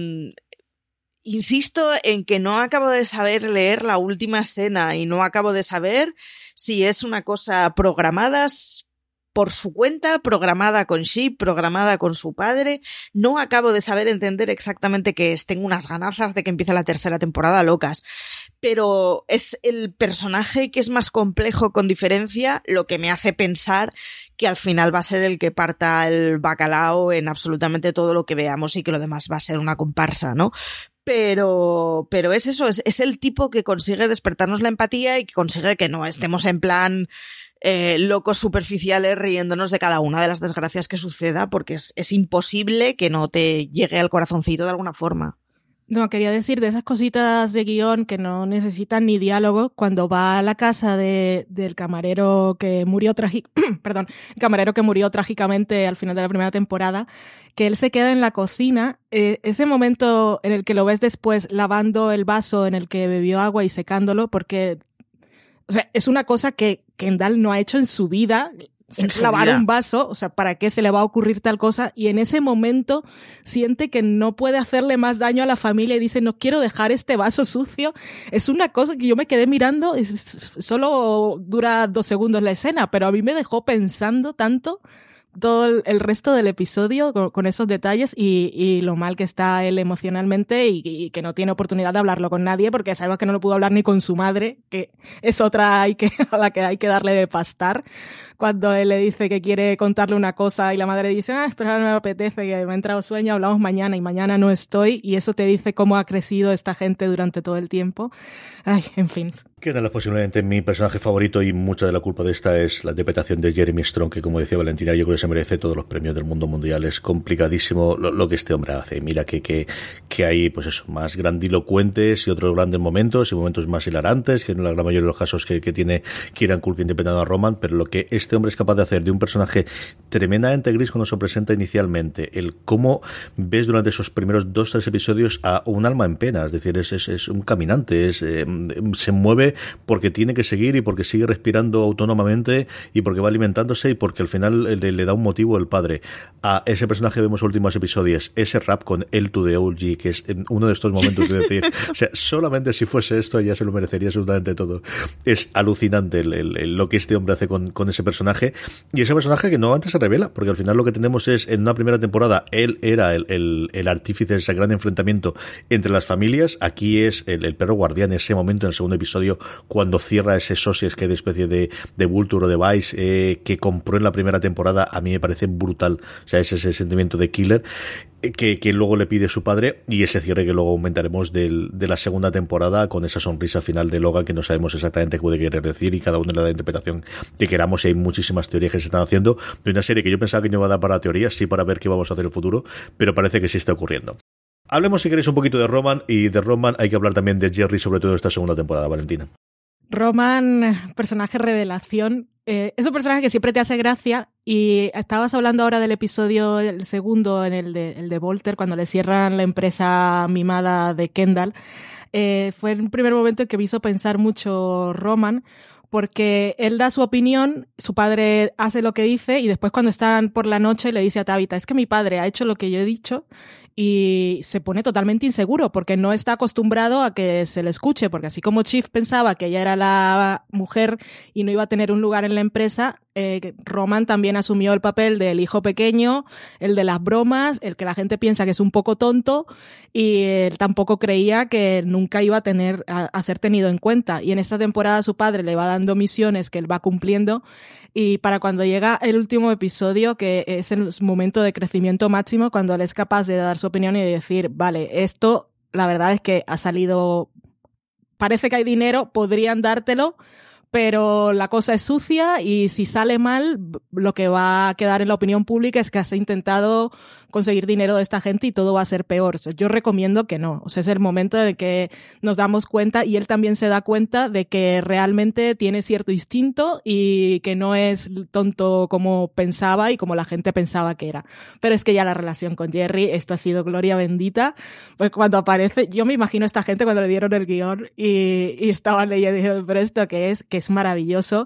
S3: insisto en que no acabo de saber leer la última escena y no acabo de saber si es una cosa programada, por su cuenta, programada con Shiv, programada con su padre. No acabo de saber entender exactamente qué es. Tengo unas ganazas de que empiece la tercera temporada locas. Pero es el personaje que es más complejo con diferencia, lo que me hace pensar que al final va a ser el que parta el bacalao en absolutamente todo lo que veamos y que lo demás va a ser una comparsa, ¿no? Pero es eso, es el tipo que consigue despertarnos la empatía y que consigue que no estemos en plan locos superficiales riéndonos de cada una de las desgracias que suceda, porque es imposible que no te llegue al corazoncito de alguna forma.
S4: No, quería decir de esas cositas de guión que no necesitan ni diálogo, cuando va a la casa del camarero que murió perdón, el camarero que murió trágicamente al final de la primera temporada, que él se queda en la cocina, ese momento en el que lo ves después lavando el vaso en el que bebió agua y secándolo, porque o sea, es una cosa que Kendall no ha hecho en su vida, lavar un vaso, o sea, ¿para qué se le va a ocurrir tal cosa? Y en ese momento siente que no puede hacerle más daño a la familia y dice, no quiero dejar este vaso sucio. Es una cosa que yo me quedé mirando, solo dura 2 segundos la escena, pero a mí me dejó pensando tanto todo el resto del episodio con esos detalles y lo mal que está él emocionalmente y que no tiene oportunidad de hablarlo con nadie porque sabemos que no lo pudo hablar ni con su madre, que es otra a la que hay que darle de pastar. Cuando él le dice que quiere contarle una cosa y la madre dice, espera, no me apetece, que me ha entrado sueño, hablamos mañana y mañana no estoy, y eso te dice cómo ha crecido esta gente durante todo el tiempo. Ay, en fin.
S2: Queda posiblemente mi personaje favorito y mucha de la culpa de esta es la interpretación de Jeremy Strong, que como decía Valentina, yo creo que se merece todos los premios del mundo mundial. Es complicadísimo lo que este hombre hace. Mira que hay, pues eso, más grandilocuentes y otros grandes momentos y momentos más hilarantes, que en la gran mayoría de los casos que tiene Kieran Culkin interpretando a Roman, pero lo que este hombre es capaz de hacer de un personaje tremendamente gris cuando se presenta inicialmente, el cómo ves durante esos primeros 2-3 episodios a un alma en pena, es decir, es un caminante, se mueve porque tiene que seguir y porque sigue respirando autónomamente y porque va alimentándose y porque al final le da un motivo el padre. A ese personaje vemos últimos episodios, ese rap con L to the OG, que es uno de estos momentos de decir, o sea, solamente si fuese esto ya se lo merecería absolutamente todo. Es alucinante lo que este hombre hace con ese personaje, y ese personaje que no antes se revela, porque al final lo que tenemos es, en una primera temporada, él era el artífice de ese gran enfrentamiento entre las familias. Aquí es el perro guardián, ese momento en el segundo episodio, cuando cierra ese Socios, que es de especie de Vulture o de Vice, que compró en la primera temporada. A mí me parece brutal, o sea, es ese sentimiento de killer que luego le pide su padre, y ese cierre que luego aumentaremos de la segunda temporada con esa sonrisa final de Logan, que no sabemos exactamente qué puede querer decir, y cada uno le da la interpretación que queramos, y hay muchísimas teorías que se están haciendo de una serie que yo pensaba que no iba a dar para teorías, sí para ver qué vamos a hacer en el futuro, pero parece que sí está ocurriendo. Hablemos, si queréis, un poquito de Roman, y de Roman hay que hablar también de Jerry, sobre todo en esta segunda temporada, Valentina.
S4: Roman, personaje revelación. Es un personaje que siempre te hace gracia, y estabas hablando ahora del episodio, el segundo, en el de Volter, cuando le cierran la empresa mimada de Kendall. Fue el primer momento en que me hizo pensar mucho Roman, porque él da su opinión, su padre hace lo que dice, y después cuando están por la noche le dice a Tabitha, es que mi padre ha hecho lo que yo he dicho, y se pone totalmente inseguro porque no está acostumbrado a que se le escuche, porque así como Chief pensaba que ella era la mujer y no iba a tener un lugar en la empresa, Roman también asumió el papel del hijo pequeño, el de las bromas, el que la gente piensa que es un poco tonto, y él tampoco creía que nunca iba a ser tenido en cuenta. Y en esta temporada su padre le va dando misiones que él va cumpliendo, y para cuando llega el último episodio, que es el momento de crecimiento máximo, cuando él es capaz de dar su opinión y de decir, vale, esto la verdad es que ha salido, parece que hay dinero, podrían dártelo, pero la cosa es sucia, y si sale mal, lo que va a quedar en la opinión pública es que has intentado conseguir dinero de esta gente y todo va a ser peor. O sea, yo recomiendo que no. O sea, es el momento en el que nos damos cuenta, y él también se da cuenta de que realmente tiene cierto instinto y que no es tonto como pensaba y como la gente pensaba que era. Pero es que ya la relación con Jerry, esto ha sido gloria bendita. Pues cuando aparece, yo me imagino a esta gente cuando le dieron el guión y estaban leyendo y dijeron, pero ¿esto qué es? Que es maravilloso.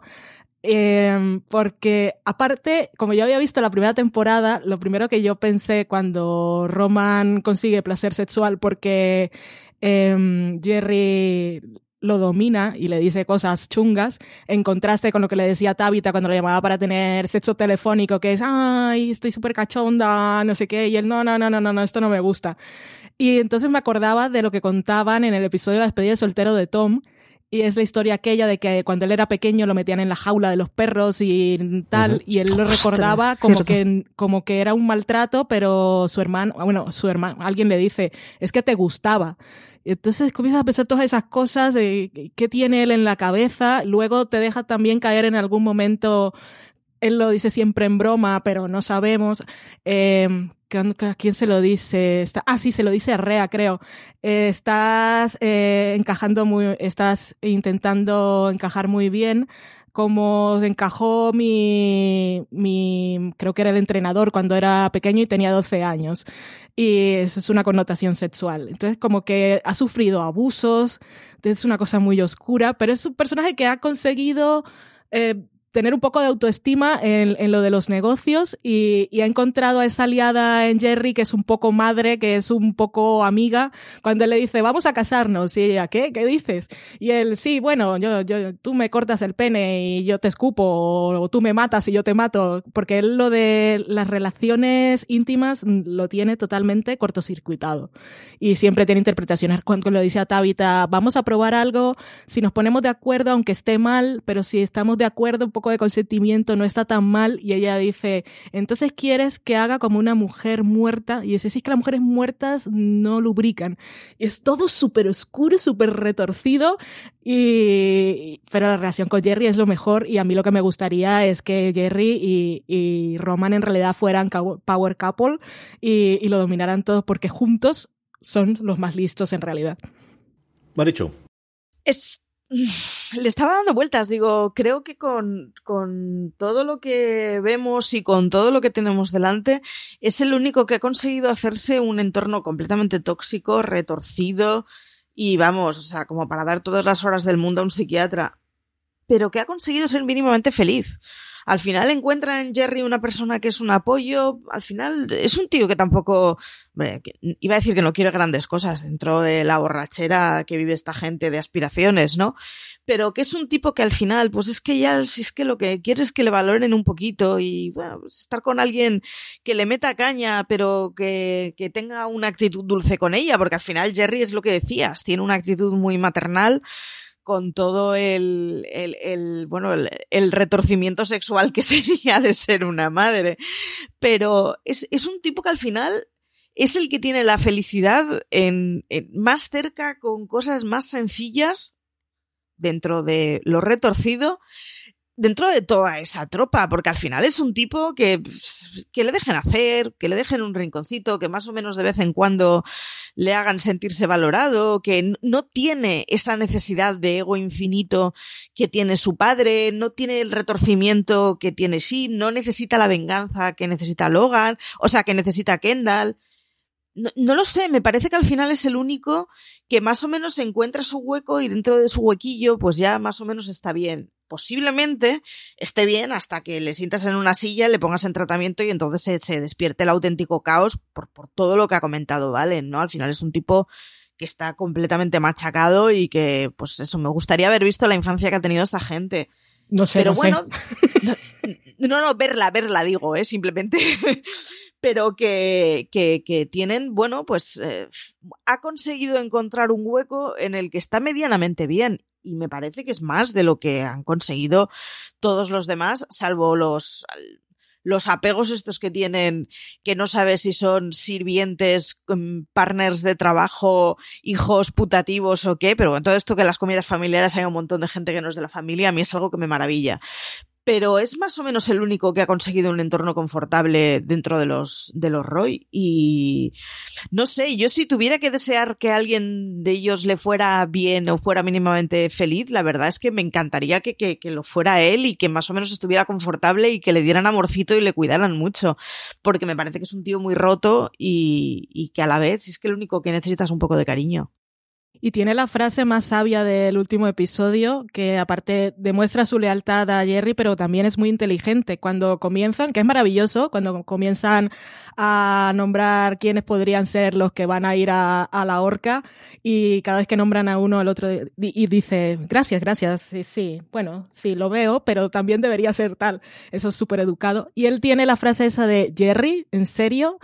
S4: Porque aparte, como yo había visto la primera temporada, lo primero que yo pensé cuando Roman consigue placer sexual porque Jerry lo domina y le dice cosas chungas, en contraste con lo que le decía Tabitha cuando lo llamaba para tener sexo telefónico, que es, ay, estoy súper cachonda, no sé qué, y él, no, esto no me gusta. Y entonces me acordaba de lo que contaban en el episodio de la despedida de soltero de Tom, y es la historia aquella de que cuando él era pequeño lo metían en la jaula de los perros y tal, y él lo recordaba como que era un maltrato, pero su hermano, alguien le dice, es que te gustaba. Y entonces comienzas a pensar todas esas cosas de qué tiene él en la cabeza, luego te deja también caer en algún momento, él lo dice siempre en broma, pero no sabemos, ¿a quién se lo dice? Sí, se lo dice a Rhea, creo. Estás intentando encajar muy bien, como encajó mi creo que era el entrenador cuando era pequeño y tenía 12 años. Y eso es una connotación sexual. Entonces, como que ha sufrido abusos, es una cosa muy oscura, pero es un personaje que ha conseguido tener un poco de autoestima en lo de los negocios y ha encontrado a esa aliada en Jerry que es un poco madre, que es un poco amiga, cuando él le dice, vamos a casarnos, y ella, ¿qué dices? Y él, sí, bueno, tú me cortas el pene y yo te escupo, o tú me matas y yo te mato, porque él lo de las relaciones íntimas lo tiene totalmente cortocircuitado y siempre tiene interpretaciones. Cuando lo dice a Tabitha, vamos a probar algo, si nos ponemos de acuerdo, aunque esté mal, pero si estamos de acuerdo, un poco de consentimiento no está tan mal, y ella dice, entonces quieres que haga como una mujer muerta, y dice, sí, es que las mujeres muertas no lubrican, y es todo súper oscuro, súper retorcido, pero la relación con Jerry es lo mejor, y a mí lo que me gustaría es que Jerry y Roman en realidad fueran power couple y lo dominaran todos, porque juntos son los más listos en realidad.
S2: Marichu.
S3: Le estaba dando vueltas, digo, creo que con todo lo que vemos y con todo lo que tenemos delante, es el único que ha conseguido hacerse un entorno completamente tóxico, retorcido, y vamos, o sea, como para dar todas las horas del mundo a un psiquiatra, pero que ha conseguido ser mínimamente feliz. Al final encuentra en Jerry una persona que es un apoyo, al final es un tío que tampoco, iba a decir que no quiere grandes cosas dentro de la borrachera que vive esta gente de aspiraciones, ¿no? Pero que es un tipo que al final, pues es que ya, si es que lo que quiere es que le valoren un poquito y, bueno, pues estar con alguien que le meta caña, pero que tenga una actitud dulce con ella, porque al final Jerry es lo que decías, tiene una actitud muy maternal, con todo el retorcimiento sexual que sería de ser una madre. Pero es un tipo que al final es el que tiene la felicidad en más cerca, con cosas más sencillas, dentro de lo retorcido, dentro de toda esa tropa, porque al final es un tipo que le dejen hacer, que le dejen un rinconcito, que más o menos de vez en cuando le hagan sentirse valorado, que no tiene esa necesidad de ego infinito que tiene su padre, no tiene el retorcimiento que tiene Shiv, no necesita la venganza que necesita Logan, o sea, que necesita Kendall. No lo sé, me parece que al final es el único que más o menos encuentra su hueco y dentro de su huequillo pues ya más o menos está bien. Posiblemente esté bien hasta que le sientas en una silla, le pongas en tratamiento y entonces se despierte el auténtico caos por todo lo que ha comentado Valen, ¿no? Al final es un tipo que está completamente machacado y que, pues eso, me gustaría haber visto la infancia que ha tenido esta gente.
S4: No sé,
S3: pero
S4: no
S3: bueno,
S4: sé.
S3: No, verla, digo, simplemente... pero que tienen, bueno, pues ha conseguido encontrar un hueco en el que está medianamente bien, y me parece que es más de lo que han conseguido todos los demás, salvo los apegos estos que tienen, que no sabes si son sirvientes, partners de trabajo, hijos putativos o qué, pero bueno, todo esto que en las comidas familiares hay un montón de gente que no es de la familia, a mí es algo que me maravilla. Pero es más o menos el único que ha conseguido un entorno confortable dentro de los Roy. Y no sé, yo si tuviera que desear que alguien de ellos le fuera bien o fuera mínimamente feliz, la verdad es que me encantaría que lo fuera él y que más o menos estuviera confortable y que le dieran amorcito y le cuidaran mucho. Porque me parece que es un tío muy roto y que a la vez es que lo único que necesita es un poco de cariño.
S4: Y tiene la frase más sabia del último episodio, que aparte demuestra su lealtad a Jerry, pero también es muy inteligente. Cuando comienzan, que es maravilloso, cuando comienzan a nombrar quiénes podrían ser los que van a ir a la horca, y cada vez que nombran a uno, el otro y dice, gracias, sí, bueno, sí, lo veo, pero también debería ser tal. Eso es súper educado. Y él tiene la frase esa de, Jerry, ¿en serio?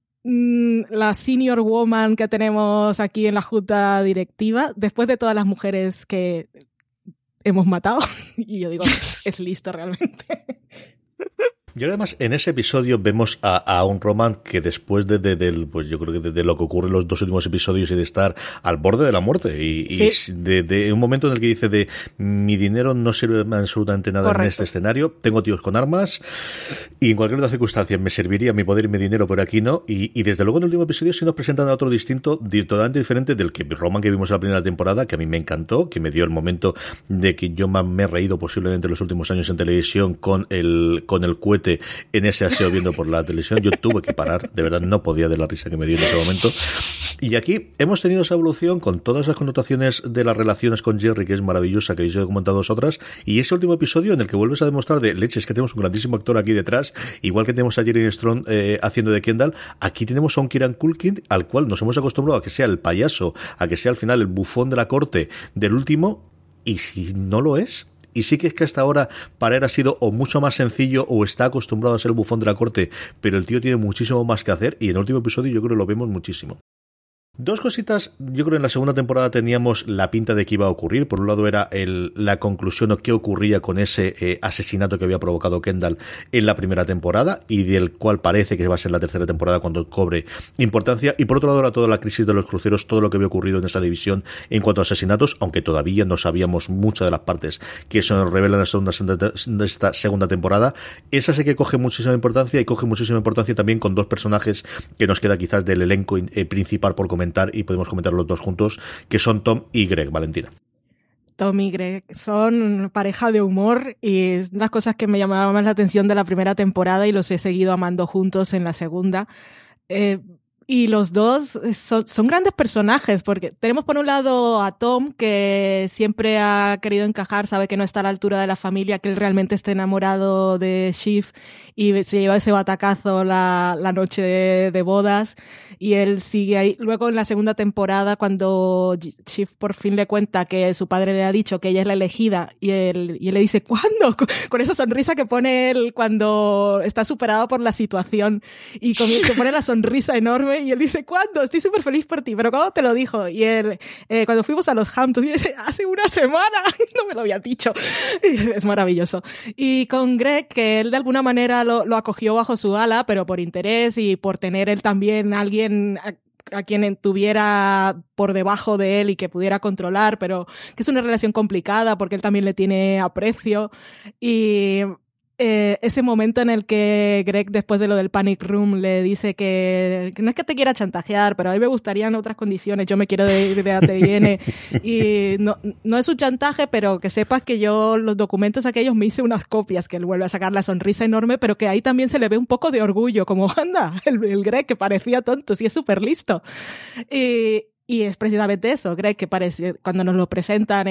S4: La senior woman que tenemos aquí en la junta directiva, después de todas las mujeres que hemos matado. Y yo digo, es listo realmente.
S2: Y además, en ese episodio vemos a un Roman que después pues yo creo que de lo que ocurre en los 2 últimos episodios y de estar al borde de la muerte y
S4: Sí.
S2: de un momento en el que dice mi dinero no sirve absolutamente nada. Correcto. En este escenario, tengo tíos con armas y en cualquier otra circunstancia me serviría mi poder y mi dinero, pero aquí no. Y desde luego en el último episodio sí nos presentan a otro distinto, totalmente diferente del que Roman que vimos en la primera temporada, que a mí me encantó, que me dio el momento de que yo más me he reído posiblemente en los últimos años en televisión con el cohete en ese aseo viendo por la televisión. Yo tuve que parar, de verdad no podía de la risa que me dio en ese momento. Y aquí hemos tenido esa evolución con todas las connotaciones de las relaciones con Jerry, que es maravillosa, que habéis comentado vosotras, y ese último episodio en el que vuelves a demostrar de leches que tenemos un grandísimo actor aquí detrás, igual que tenemos a Jeremy Strong haciendo de Kendall. Aquí tenemos a un Kieran Culkin al cual nos hemos acostumbrado a que sea el payaso, a que sea al final el bufón de la corte del último, y si no lo es. Y sí que es que hasta ahora para él ha sido o mucho más sencillo o está acostumbrado a ser el bufón de la corte, pero el tío tiene muchísimo más que hacer y en el último episodio yo creo que lo vemos muchísimo. 2 cositas, yo creo que en la segunda temporada teníamos la pinta de que iba a ocurrir. Por un lado era la conclusión o qué ocurría con ese asesinato que había provocado Kendall en la primera temporada y del cual parece que va a ser la tercera temporada cuando cobre importancia. Y por otro lado era toda la crisis de los cruceros, todo lo que había ocurrido en esa división en cuanto a asesinatos, aunque todavía no sabíamos muchas de las partes que se nos revelan en esta segunda temporada. Esa sí que coge muchísima importancia y coge muchísima importancia también con 2 personajes que nos queda quizás del elenco principal por comentar y podemos comentar los 2 juntos, que son Tom y Greg. Valentina.
S4: Tom y Greg son pareja de humor y es las cosas que me llamaban más la atención de la primera temporada y los he seguido amando juntos en la segunda. Y los dos son grandes personajes, porque tenemos por un lado a Tom, que siempre ha querido encajar, sabe que no está a la altura de la familia, que él realmente está enamorado de Shiv y se lleva ese batacazo la noche de bodas y él sigue ahí. Luego en la segunda temporada, cuando Shiv por fin le cuenta que su padre le ha dicho que ella es la elegida y él le dice ¿cuándo? Con esa sonrisa que pone él cuando está superado por la situación y se pone la sonrisa enorme. Y él dice, ¿cuándo? Estoy súper feliz por ti. ¿Pero cuándo te lo dijo? Y él, cuando fuimos a los Hamptons, y dice, hace una semana. No me lo había dicho. Y es maravilloso. Y con Greg, que él de alguna manera lo acogió bajo su ala, pero por interés y por tener él también alguien a quien tuviera por debajo de él y que pudiera controlar, pero que es una relación complicada porque él también le tiene aprecio. Y ese momento en el que Greg, después de lo del Panic Room, le dice que no es que te quiera chantajear, pero a mí me gustarían otras condiciones, yo me quiero ir de ATN. Y no es un chantaje, pero que sepas que yo los documentos aquellos me hice unas copias, que él vuelve a sacar la sonrisa enorme, pero que ahí también se le ve un poco de orgullo, como anda, el Greg que parecía tonto, sí es súper listo. Y es precisamente eso, Greg, que parece, cuando nos lo presentan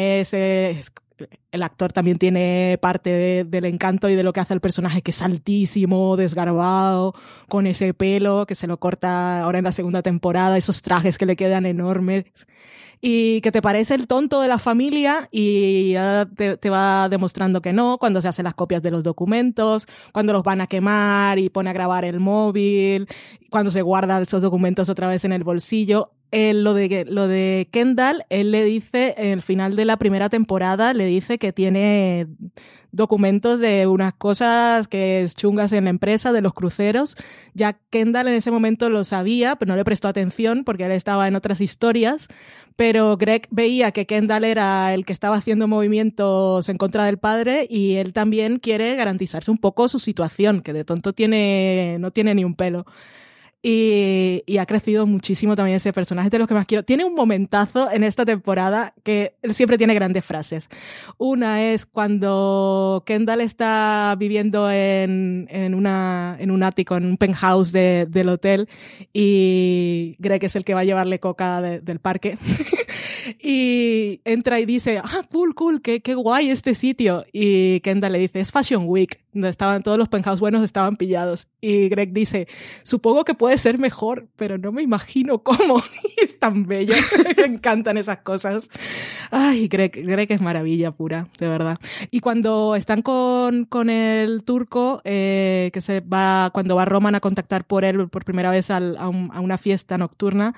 S4: el actor también tiene parte del encanto y de lo que hace el personaje, que es altísimo, desgarbado, con ese pelo que se lo corta ahora en la segunda temporada, esos trajes que le quedan enormes, y que te parece el tonto de la familia y ya te va demostrando que no, cuando se hacen las copias de los documentos, cuando los van a quemar y pone a grabar el móvil, cuando se guardan esos documentos otra vez en el bolsillo. Lo de Kendall, él le dice, en el final de la primera temporada, le dice que tiene documentos de unas cosas que es chungas en la empresa, de los cruceros. Ya Kendall en ese momento lo sabía, pero no le prestó atención porque él estaba en otras historias. Pero Greg veía que Kendall era el que estaba haciendo movimientos en contra del padre y él también quiere garantizarse un poco su situación, que de tonto no tiene ni un pelo. Y ha crecido muchísimo también ese personaje, de los que más quiero. Tiene un momentazo en esta temporada que él siempre tiene grandes frases. Una es cuando Kendall está viviendo en un ático, en un penthouse del hotel, y Greg es el que va a llevarle coca del parque. Y entra y dice, cool, qué guay este sitio. Y Kendall le dice, es Fashion Week, donde estaban todos los penthouse buenos estaban pillados. Y Greg dice, supongo que puede ser mejor, pero no me imagino cómo. Y es tan bello, me encantan esas cosas. Ay, Greg es maravilla pura, de verdad. Y cuando están con el turco, cuando va Roman a contactar por él por primera vez a una fiesta nocturna,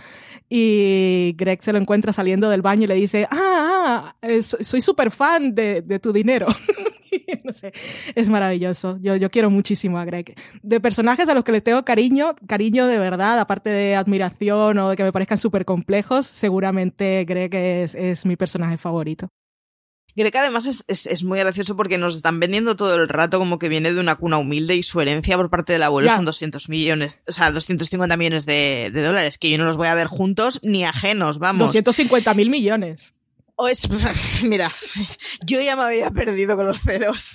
S4: y Greg se lo encuentra saliendo del baño y le dice, soy súper fan de tu dinero. No sé, es maravilloso. Yo quiero muchísimo a Greg. De personajes a los que les tengo cariño de verdad, aparte de admiración o de que me parezcan súper complejos, seguramente Greg es mi personaje favorito.
S3: Greg además es muy gracioso porque nos están vendiendo todo el rato como que viene de una cuna humilde y su herencia por parte del abuelo son 250 millones de dólares, que yo no los voy a ver juntos ni ajenos, vamos.
S4: 250.000 millones.
S3: Mira, yo ya me había perdido con los ceros.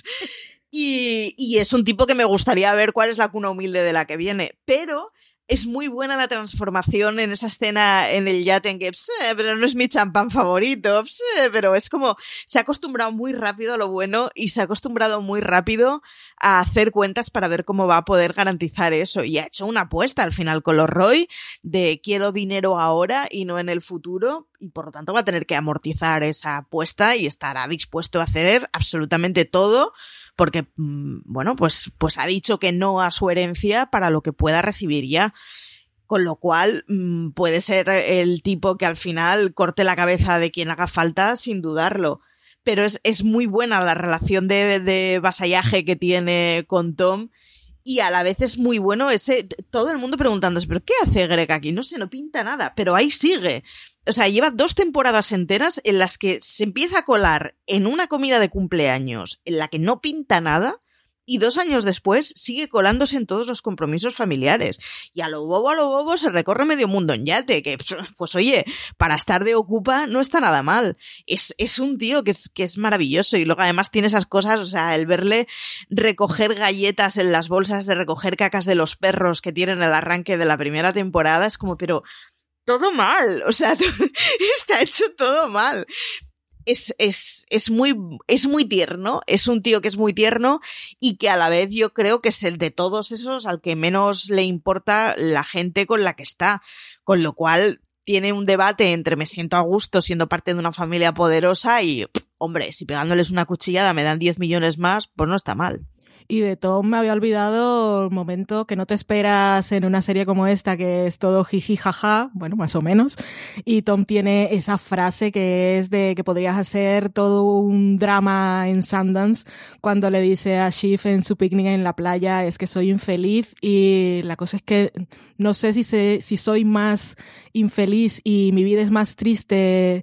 S3: Y es un tipo que me gustaría ver cuál es la cuna humilde de la que viene, pero es muy buena la transformación en esa escena en el yate en que, pero no es mi champán favorito, pero es como, se ha acostumbrado muy rápido a lo bueno y se ha acostumbrado muy rápido a hacer cuentas para ver cómo va a poder garantizar eso. Y ha hecho una apuesta al final con los Roy de quiero dinero ahora y no en el futuro, y por lo tanto va a tener que amortizar esa apuesta y estará dispuesto a hacer absolutamente todo porque, bueno, pues ha dicho que no a su herencia para lo que pueda recibir ya. Con lo cual, puede ser el tipo que al final corte la cabeza de quien haga falta, sin dudarlo. Pero es muy buena la relación de vasallaje que tiene con Tom. Y a la vez es muy bueno todo el mundo preguntándose, ¿pero qué hace Greg aquí? No sé, no pinta nada, pero ahí sigue. O sea, lleva 2 temporadas enteras en las que se empieza a colar en una comida de cumpleaños en la que no pinta nada y 2 años después sigue colándose en todos los compromisos familiares. Y a lo bobo se recorre medio mundo en yate, que pues oye, para estar de ocupa no está nada mal. Es un tío que es maravilloso y luego además tiene esas cosas, o sea, el verle recoger galletas en las bolsas de recoger cacas de los perros que tienen el arranque de la primera temporada es como, pero todo mal, o sea, está hecho todo mal. Es muy tierno, es un tío que es muy tierno y que a la vez yo creo que es el de todos esos al que menos le importa la gente con la que está, con lo cual tiene un debate entre me siento a gusto siendo parte de una familia poderosa y, hombre, si pegándoles una cuchillada me dan 10 millones más, pues no está mal.
S4: Y de Tom me había olvidado el momento que no te esperas en una serie como esta, que es todo jiji jaja, bueno, más o menos. Y Tom tiene esa frase que es de que podrías hacer todo un drama en Sundance cuando le dice a Shiv en su picnic en la playa, es que soy infeliz. Y la cosa es que no sé si soy más infeliz y mi vida es más triste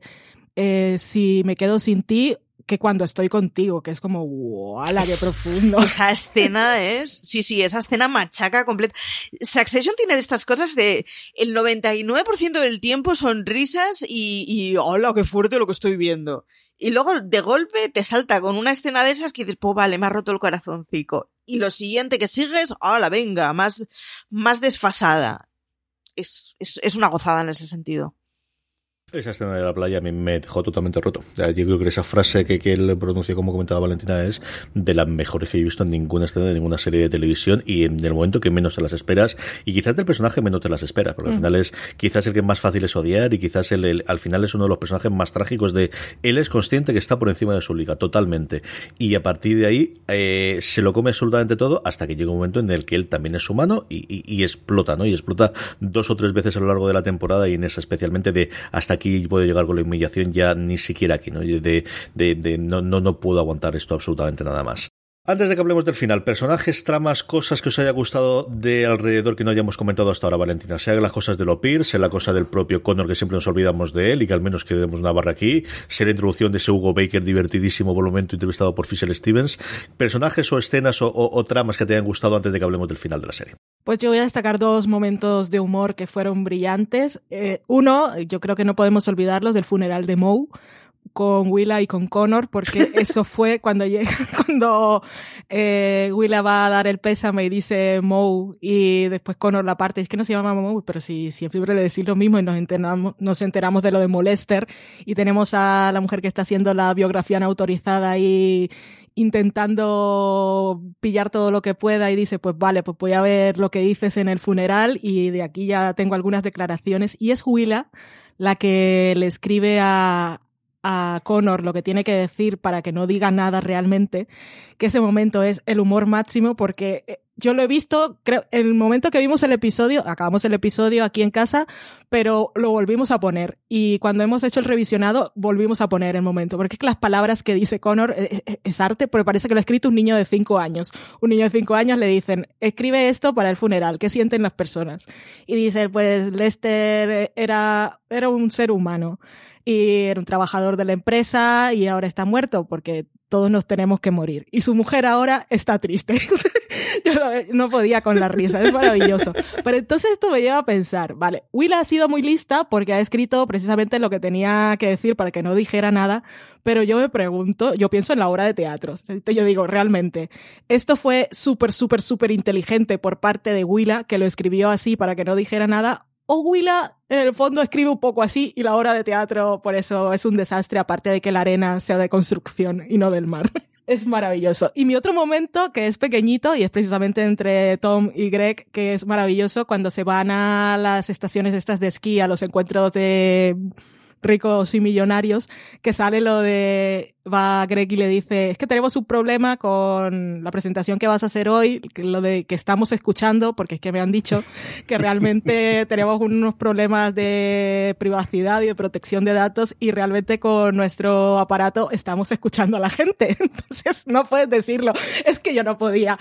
S4: si me quedo sin ti, que cuando estoy contigo, que es como ¡guau! ¡Qué profundo!
S3: Esa escena esa escena machaca completa. Succession tiene de estas cosas de el 99% del tiempo son risas y ¡hola, qué fuerte lo que estoy viendo! Y luego de golpe te salta con una escena de esas que dices, pues vale, me ha roto el corazoncico. Y lo siguiente que sigues, ¡hola, venga! Más desfasada. Es una gozada en ese sentido.
S2: Esa escena de la playa a mí me dejó totalmente roto. Yo creo que esa frase que él pronuncia, como comentaba Valentina, es de las mejores que he visto en ninguna escena de ninguna serie de televisión y en el momento que menos te las esperas y quizás del personaje menos te las esperas, porque al final es quizás el que más fácil es odiar y quizás al final es uno de los personajes más trágicos de él es consciente que está por encima de su liga, totalmente. Y a partir de ahí se lo come absolutamente todo hasta que llega un momento en el que él también es humano y explota, ¿no? Y explota 2 o 3 veces a lo largo de la temporada y en esa especialmente de hasta aquí puedo llegar con la humillación, ya ni siquiera aquí, ¿no? No puedo aguantar esto absolutamente nada más. Antes de que hablemos del final, personajes, tramas, cosas que os haya gustado de alrededor que no hayamos comentado hasta ahora, Valentina. Sea las cosas de Lopir, sea la cosa del propio Connor, que siempre nos olvidamos de él y que al menos quedemos una barra aquí, sea la introducción de ese Hugo Baker divertidísimo por el momento entrevistado por Fisher Stevens. Personajes o escenas o tramas que te hayan gustado antes de que hablemos del final de la serie.
S4: Pues yo voy a destacar 2 momentos de humor que fueron brillantes. Uno, yo creo que no podemos olvidarlos, del funeral de Moe, Willa y con Connor, porque eso fue cuando Willa va a dar el pésame y dice Moe, y después Connor la parte, es que no se llama Moe, pero si siempre le decís lo mismo, y nos enteramos de lo de Molester, y tenemos a la mujer que está haciendo la biografía no autorizada y intentando pillar todo lo que pueda, y dice, pues vale, pues voy a ver lo que dices en el funeral, y de aquí ya tengo algunas declaraciones, y es Willa la que le escribe a Connor lo que tiene que decir para que no diga nada realmente, que ese momento es el humor máximo, porque yo lo he visto, creo, en el momento que vimos el episodio, acabamos el episodio aquí en casa, pero lo volvimos a poner, y cuando hemos hecho el revisionado volvimos a poner el momento, porque es que las palabras que dice Connor es arte, porque parece que lo ha escrito un niño de 5 años. Un niño de 5 años le dicen, escribe esto para el funeral, ¿qué sienten las personas? Y dice, pues Lester era un ser humano, y era un trabajador de la empresa, y ahora está muerto porque todos nos tenemos que morir. Y su mujer ahora está triste. Yo no podía con la risa, es maravilloso. Pero entonces esto me lleva a pensar, vale, Willa ha sido muy lista porque ha escrito precisamente lo que tenía que decir para que no dijera nada, pero yo me pregunto, yo pienso en la obra de teatro. Entonces yo digo, realmente, esto fue súper inteligente por parte de Willa, que lo escribió así para que no dijera nada, o Willa en el fondo escribe un poco así y la obra de teatro por eso es un desastre, aparte de que la arena sea de construcción y no del mar. Es maravilloso. Y mi otro momento, que es pequeñito y es precisamente entre Tom y Greg, que es maravilloso cuando se van a las estaciones estas de esquí, a los encuentros de ricos y millonarios, que sale lo de, va Greg y le dice, es que tenemos un problema con la presentación que vas a hacer hoy, lo de que estamos escuchando, porque es que me han dicho que realmente tenemos unos problemas de privacidad y de protección de datos, y realmente con nuestro aparato estamos escuchando a la gente. Entonces no puedes decirlo. Es que yo no podía.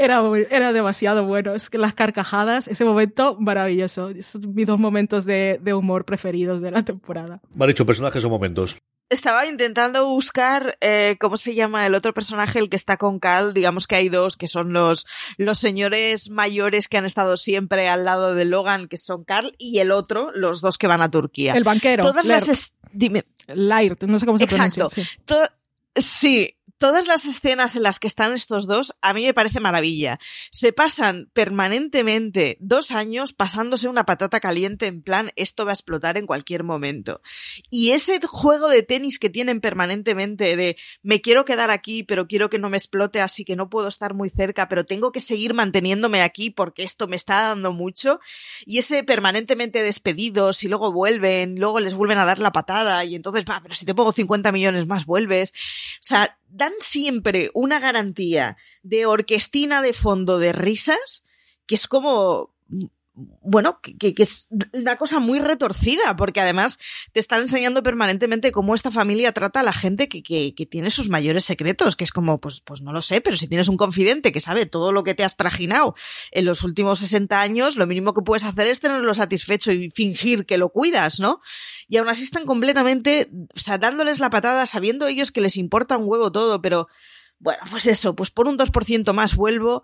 S4: Era demasiado bueno. Es que las carcajadas, ese momento maravilloso. Esos son mis 2 momentos de humor preferidos de la temporada.
S2: Me ha dicho personajes o momentos.
S3: Estaba intentando buscar cómo se llama el otro personaje, el que está con Cal. Digamos que hay 2 que son los señores mayores que han estado siempre al lado de Logan, que son Cal, y el otro, los 2 que van a Turquía.
S4: El banquero.
S3: Todas
S4: Dime. Laird, no sé cómo se pronuncia.
S3: Exacto. Sí. Todas las escenas en las que están estos 2, a mí me parece maravilla. Se pasan permanentemente 2 años pasándose una patata caliente en plan, esto va a explotar en cualquier momento. Y ese juego de tenis que tienen permanentemente de, me quiero quedar aquí, pero quiero que no me explote, así que no puedo estar muy cerca, pero tengo que seguir manteniéndome aquí porque esto me está dando mucho. Y ese permanentemente despedidos y luego vuelven, luego les vuelven a dar la patada y entonces, pero si te pongo 50 millones más vuelves. O sea, dan siempre una garantía de orquestina de fondo de risas que es como, bueno, que es una cosa muy retorcida, porque además te están enseñando permanentemente cómo esta familia trata a la gente que tiene sus mayores secretos, que es como, pues no lo sé, pero si tienes un confidente que sabe todo lo que te has trajinado en los últimos 60 años, lo mínimo que puedes hacer es tenerlo satisfecho y fingir que lo cuidas, ¿no? Y aún así están completamente, o sea, dándoles la patada, sabiendo ellos que les importa un huevo todo, pero bueno, pues eso, pues por un 2% más vuelvo.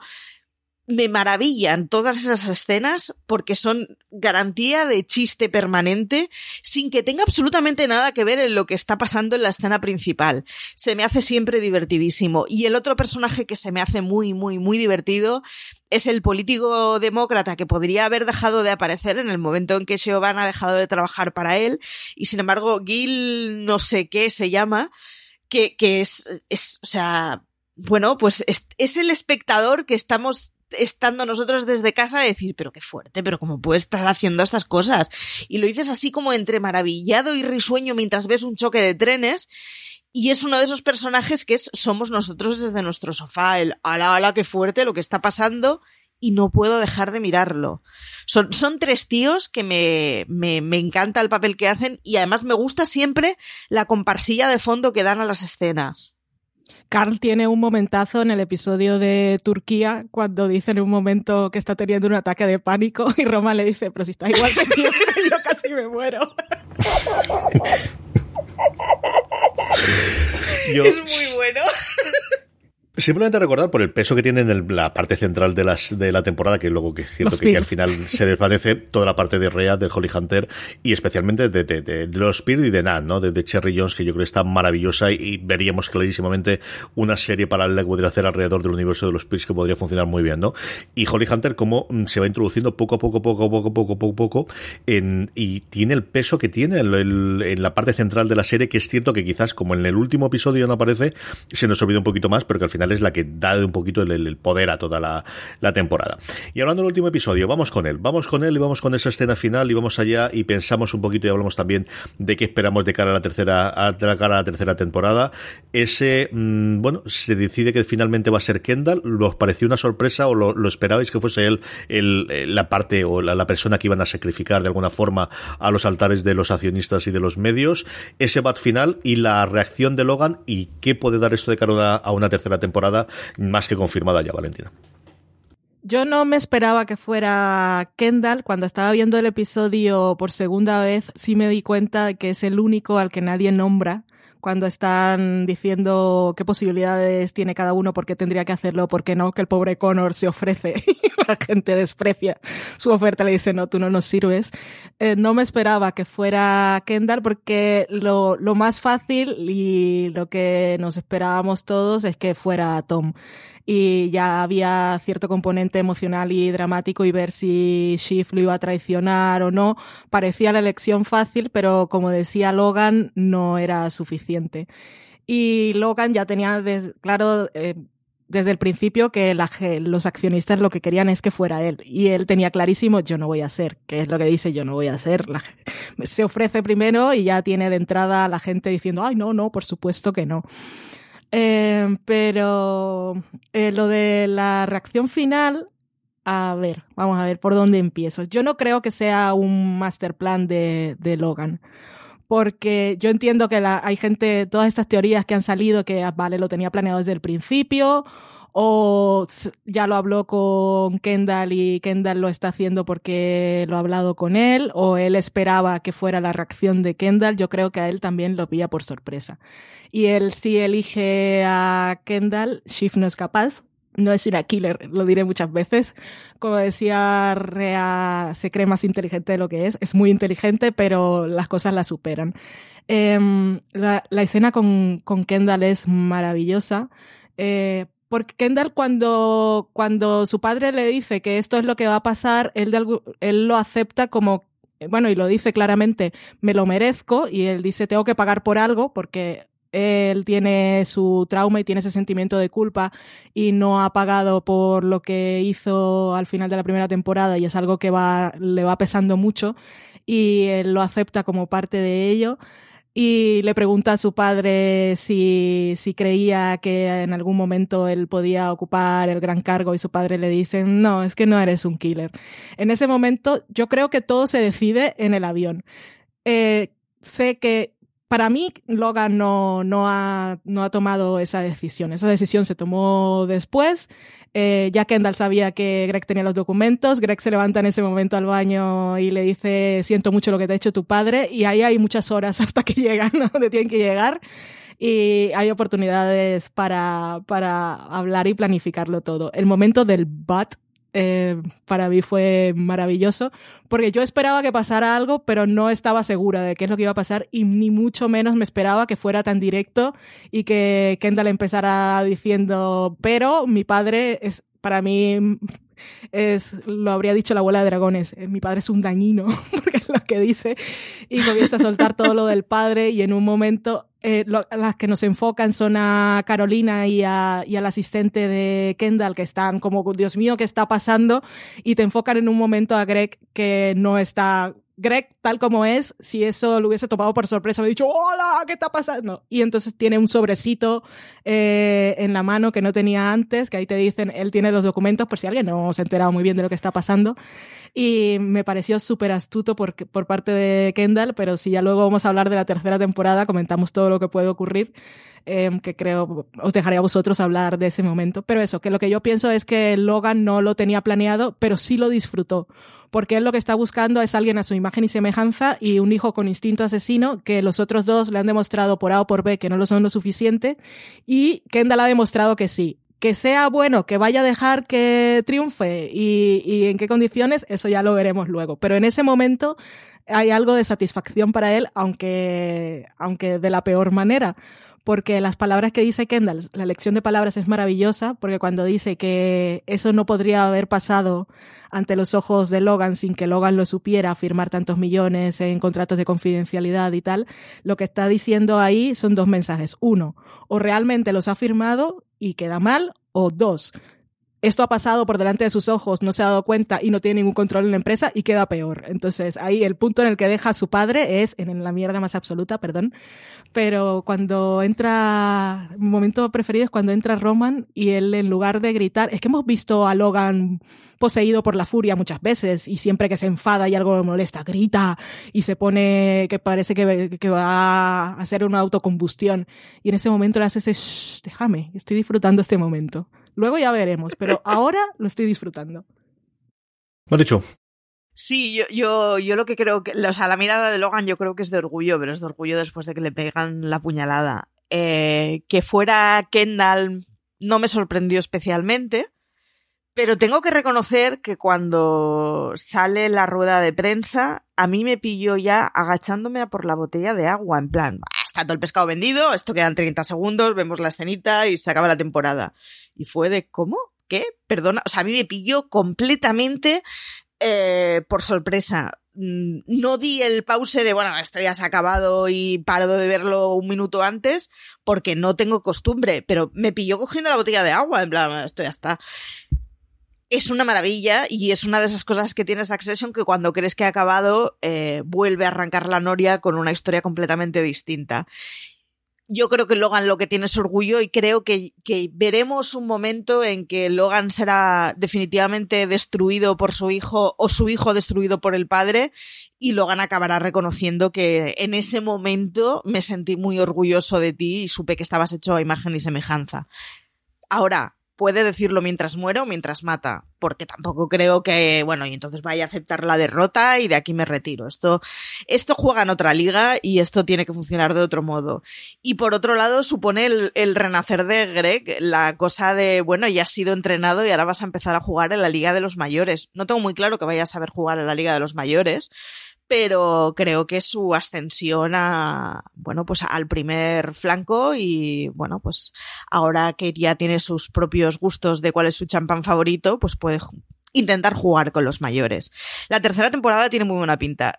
S3: Me maravillan todas esas escenas porque son garantía de chiste permanente sin que tenga absolutamente nada que ver en lo que está pasando en la escena principal. Se me hace siempre divertidísimo. Y el otro personaje que se me hace muy divertido es el político demócrata que podría haber dejado de aparecer en el momento en que Siobhan ha dejado de trabajar para él, y sin embargo Gil no sé qué se llama, que es o sea, bueno, pues es el espectador que estamos estando nosotros desde casa de decir, pero qué fuerte, pero cómo puedes estar haciendo estas cosas, y lo dices así como entre maravillado y risueño mientras ves un choque de trenes. Y es uno de esos personajes que somos nosotros desde nuestro sofá, el ala, qué fuerte lo que está pasando, y no puedo dejar de mirarlo. Son 3 tíos que me encanta el papel que hacen, y además me gusta siempre la comparsilla de fondo que dan a las escenas.
S4: Carl tiene un momentazo en el episodio de Turquía cuando dice en un momento que está teniendo un ataque de pánico y Roma le dice, pero si estás igual que siempre, yo casi me muero.
S3: Es muy bueno.
S2: Simplemente recordar por el peso que tiene en la parte central de la temporada, que luego que es cierto que al final se desvanece toda la parte de Rhea, de Holly Hunter y especialmente de los Spears y de Nan, ¿no? De Cherry Jones, que yo creo que está maravillosa y veríamos clarísimamente una serie paralela que podría hacer alrededor del universo de los Spears que podría funcionar muy bien, ¿no? Y Holly Hunter como se va introduciendo poco a poco y tiene el peso que tiene en la parte central de la serie, que es cierto que quizás como en el último episodio no aparece, se nos olvida un poquito más, pero que al final es la que da un poquito el poder a toda la temporada. Y hablando del último episodio, vamos con él y vamos con esa escena final y vamos allá y pensamos un poquito y hablamos también de qué esperamos de cara a la tercera temporada. Se decide que finalmente va a ser Kendall. ¿Os pareció una sorpresa o lo esperabais que fuese él la parte o la persona que iban a sacrificar de alguna forma a los altares de los accionistas y de los medios? Ese bat final y la reacción de Logan, y qué puede dar esto de cara a una tercera temporada más que confirmada ya, Valentina.
S4: Yo no me esperaba que fuera Kendall. Cuando estaba viendo el episodio por segunda vez, sí me di cuenta de que es el único al que nadie nombra cuando están diciendo qué posibilidades tiene cada uno, por qué tendría que hacerlo, por qué no, que el pobre Connor se ofrece y la gente desprecia su oferta, le dice, no, tú no nos sirves. No me esperaba que fuera Kendall porque lo más fácil y lo que nos esperábamos todos es que fuera Tom. Y ya había cierto componente emocional y dramático, y ver si Shiv lo iba a traicionar o no parecía la elección fácil, pero como decía Logan, no era suficiente. Y Logan ya tenía claro desde el principio que los accionistas lo que querían es que fuera él, y él tenía clarísimo, yo no voy a ser, que es lo que dice, yo no voy a ser. Se ofrece primero y ya tiene de entrada a la gente diciendo, ay, no, por supuesto que no. Pero lo de la reacción final, vamos a ver por dónde empiezo. Yo no creo que sea un master plan de Logan, porque yo entiendo que hay gente, todas estas teorías que han salido, que vale, lo tenía planeado desde el principio, o ya lo habló con Kendall y Kendall lo está haciendo porque lo ha hablado con él, o él esperaba que fuera la reacción de Kendall. Yo creo que a él también lo pilla por sorpresa. Y él sí elige a Kendall. Shiv no es capaz, no es una killer, lo diré muchas veces. Como decía Rhea, se cree más inteligente de lo que es muy inteligente, pero las cosas la superan. La escena con Kendall es maravillosa, porque Kendall cuando su padre le dice que esto es lo que va a pasar, él lo acepta como, bueno, y lo dice claramente, me lo merezco, y él dice, tengo que pagar por algo, porque él tiene su trauma y tiene ese sentimiento de culpa y no ha pagado por lo que hizo al final de la primera temporada, y es algo que le va pesando mucho, y él lo acepta como parte de ello. Y le pregunta a su padre si creía que en algún momento él podía ocupar el gran cargo, y su padre le dice, no, es que no eres un killer. En ese momento yo creo que todo se decide en el avión. Sé que para mí Logan no ha tomado esa decisión. Esa decisión se tomó después. Ya Kendall sabía que Greg tenía los documentos. Greg se levanta en ese momento al baño y le dice, siento mucho lo que te ha hecho tu padre, y ahí hay muchas horas hasta que llegan, ¿no? Donde tienen que llegar, y hay oportunidades para hablar y planificarlo todo. El momento del but para mí fue maravilloso, porque yo esperaba que pasara algo, pero no estaba segura de qué es lo que iba a pasar, y ni mucho menos me esperaba que fuera tan directo y que Kendall empezara diciendo, pero mi padre es, para mí, lo habría dicho la abuela de dragones, mi padre es un dañino, porque es lo que dice, y comienza a soltar todo lo del padre, y en un momento las que nos enfocan son a Carolina y al asistente de Kendall, que están como, Dios mío, ¿qué está pasando? Y te enfocan en un momento a Greg, que no está... Greg, tal como es, si eso lo hubiese tomado por sorpresa, me hubiera dicho, ¡hola! ¿Qué está pasando? Y entonces tiene un sobrecito en la mano que no tenía antes, que ahí te dicen, él tiene los documentos, por si alguien no se ha enterado muy bien de lo que está pasando. Y me pareció súper astuto por parte de Kendall, pero si ya luego vamos a hablar de la tercera temporada, comentamos todo lo que puede ocurrir, que creo os dejaré a vosotros hablar de ese momento. Pero eso, que lo que yo pienso es que Logan no lo tenía planeado, pero sí lo disfrutó, porque él lo que está buscando es alguien a su imagen y semejanza, y un hijo con instinto asesino, que los otros dos le han demostrado por A o por B que no lo son lo suficiente, y Kendall ha demostrado que sí. Que sea bueno, que vaya a dejar que triunfe y en qué condiciones, eso ya lo veremos luego. Pero en ese momento hay algo de satisfacción para él, aunque de la peor manera. Porque las palabras que dice Kendall, la elección de palabras es maravillosa, porque cuando dice que eso no podría haber pasado ante los ojos de Logan sin que Logan lo supiera, firmar tantos millones en contratos de confidencialidad y tal, lo que está diciendo ahí son dos mensajes. Uno, o realmente los ha firmado y queda mal, o dos, esto ha pasado por delante de sus ojos, no se ha dado cuenta y no tiene ningún control en la empresa y queda peor. Entonces, ahí el punto en el que deja a su padre es en la mierda más absoluta, perdón. Pero cuando entra, mi momento preferido es cuando entra Roman y él, en lugar de gritar, es que hemos visto a Logan poseído por la furia muchas veces y siempre que se enfada y algo le molesta, grita y se pone que parece que va a hacer una autocombustión. Y en ese momento le hace ese shh, déjame, estoy disfrutando este momento. Luego ya veremos, pero ahora lo estoy disfrutando.
S2: Lo has dicho.
S3: Sí, yo lo que creo que... O sea, la mirada de Logan yo creo que es de orgullo, pero es de orgullo después de que le pegan la puñalada. Que fuera Kendall no me sorprendió especialmente, pero tengo que reconocer que cuando sale la rueda de prensa, a mí me pilló ya agachándome a por la botella de agua, en plan, está todo el pescado vendido, esto quedan 30 segundos, vemos la escenita y se acaba la temporada. Y fue de, ¿cómo? ¿Qué? Perdona, o sea, a mí me pilló completamente por sorpresa. No di el pause de, bueno, esto ya se ha acabado y paro de verlo un minuto antes porque no tengo costumbre, pero me pilló cogiendo la botella de agua, en plan, esto ya está. Es una maravilla y es una de esas cosas que tiene Succession que cuando crees que ha acabado vuelve a arrancar la noria con una historia completamente distinta. Yo creo que Logan lo que tiene es orgullo y creo que veremos un momento en que Logan será definitivamente destruido por su hijo o su hijo destruido por el padre y Logan acabará reconociendo que en ese momento me sentí muy orgulloso de ti y supe que estabas hecho a imagen y semejanza. Ahora, puede decirlo mientras muere o mientras mata, porque tampoco creo que, bueno, y entonces vaya a aceptar la derrota y de aquí me retiro. Esto juega en otra liga y esto tiene que funcionar de otro modo. Y por otro lado, supone el renacer de Greg, la cosa de, bueno, ya has sido entrenado y ahora vas a empezar a jugar en la Liga de los Mayores. No tengo muy claro que vayas a saber jugar en la Liga de los Mayores, pero creo que su ascensión pues al primer flanco y bueno, pues ahora que ya tiene sus propios gustos de cuál es su champán favorito, pues puede intentar jugar con los mayores. La tercera temporada tiene muy buena pinta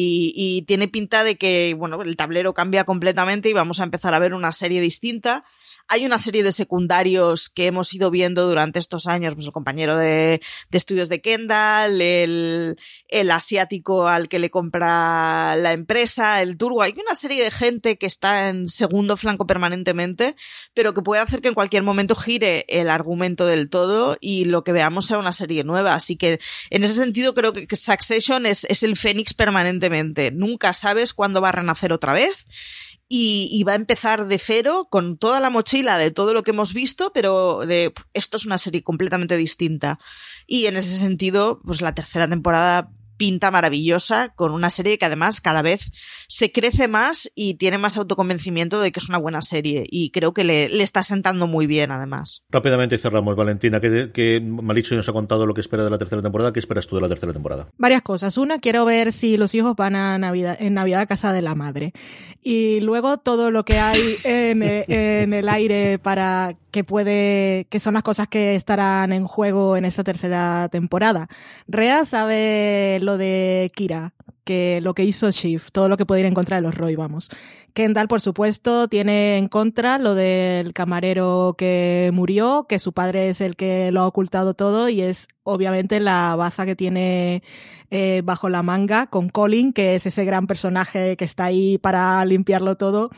S3: y tiene pinta de que, bueno, el tablero cambia completamente y vamos a empezar a ver una serie distinta. Hay una serie de secundarios que hemos ido viendo durante estos años, pues el compañero de estudios de Kendall, el asiático al que le compra la empresa, el turco. Hay una serie de gente que está en segundo flanco permanentemente, pero que puede hacer que en cualquier momento gire el argumento del todo y lo que veamos sea una serie nueva. Así que en ese sentido creo que Succession es el Fénix permanentemente. Nunca sabes cuándo va a renacer otra vez. Y va a empezar de cero con toda la mochila de todo lo que hemos visto, pero esto es una serie completamente distinta. Y en ese sentido, pues la tercera temporada pinta maravillosa, con una serie que además cada vez se crece más y tiene más autoconvencimiento de que es una buena serie. Y creo que le está sentando muy bien, además.
S2: Rápidamente cerramos, Valentina, que Marichu nos ha contado lo que espera de la tercera temporada. ¿Qué esperas tú de la tercera temporada?
S4: Varias cosas. Una, quiero ver si los hijos van a Navidad a casa de la madre. Y luego todo lo que hay en el aire para que son las cosas que estarán en juego en esa tercera temporada. Rhea sabe lo de Kira, que lo que hizo Shiv, todo lo que puede ir en contra de los Roy, vamos. Kendall, por supuesto, tiene en contra lo del camarero que murió, que su padre es el que lo ha ocultado todo y es obviamente la baza que tiene bajo la manga con Colin, que es ese gran personaje que está ahí para limpiarlo todo.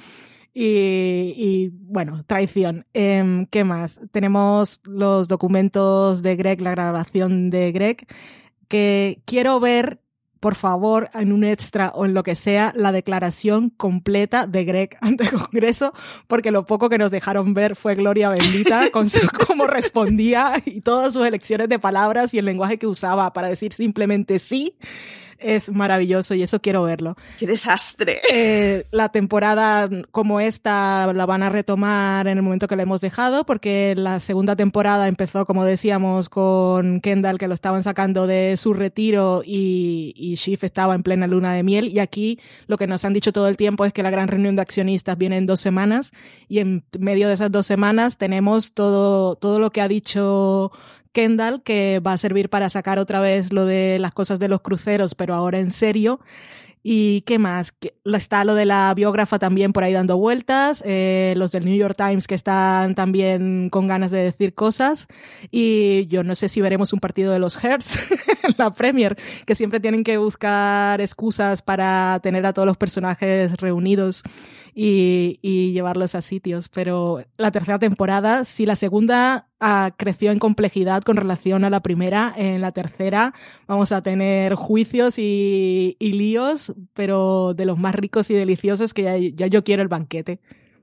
S4: Y bueno, traición. ¿Qué más? Tenemos los documentos de Greg, la grabación de Greg, que quiero ver, por favor, en un extra o en lo que sea, la declaración completa de Greg ante el Congreso, porque lo poco que nos dejaron ver fue gloria bendita con cómo respondía y todas sus elecciones de palabras y el lenguaje que usaba para decir simplemente sí. es maravilloso y eso quiero verlo.
S3: ¡Qué desastre!
S4: La temporada como esta la van a retomar en el momento que la hemos dejado, porque la segunda temporada empezó, como decíamos, con Kendall, que lo estaban sacando de su retiro y Shiv estaba en plena luna de miel, y aquí lo que nos han dicho todo el tiempo es que la gran reunión de accionistas viene en 2 semanas y en medio de esas 2 semanas tenemos todo lo que ha dicho Kendall, que va a servir para sacar otra vez lo de las cosas de los cruceros, pero ahora en serio. ¿Y qué más? Está lo de la biógrafa también por ahí dando vueltas, los del New York Times que están también con ganas de decir cosas, y yo no sé si veremos un partido de los Hearts en la Premier, que siempre tienen que buscar excusas para tener a todos los personajes reunidos y llevarlos a sitios. Pero la tercera temporada, si la segunda creció en complejidad con relación a la primera, en la tercera vamos a tener juicios y líos, pero de los más ricos y deliciosos, que ya yo quiero el banquete.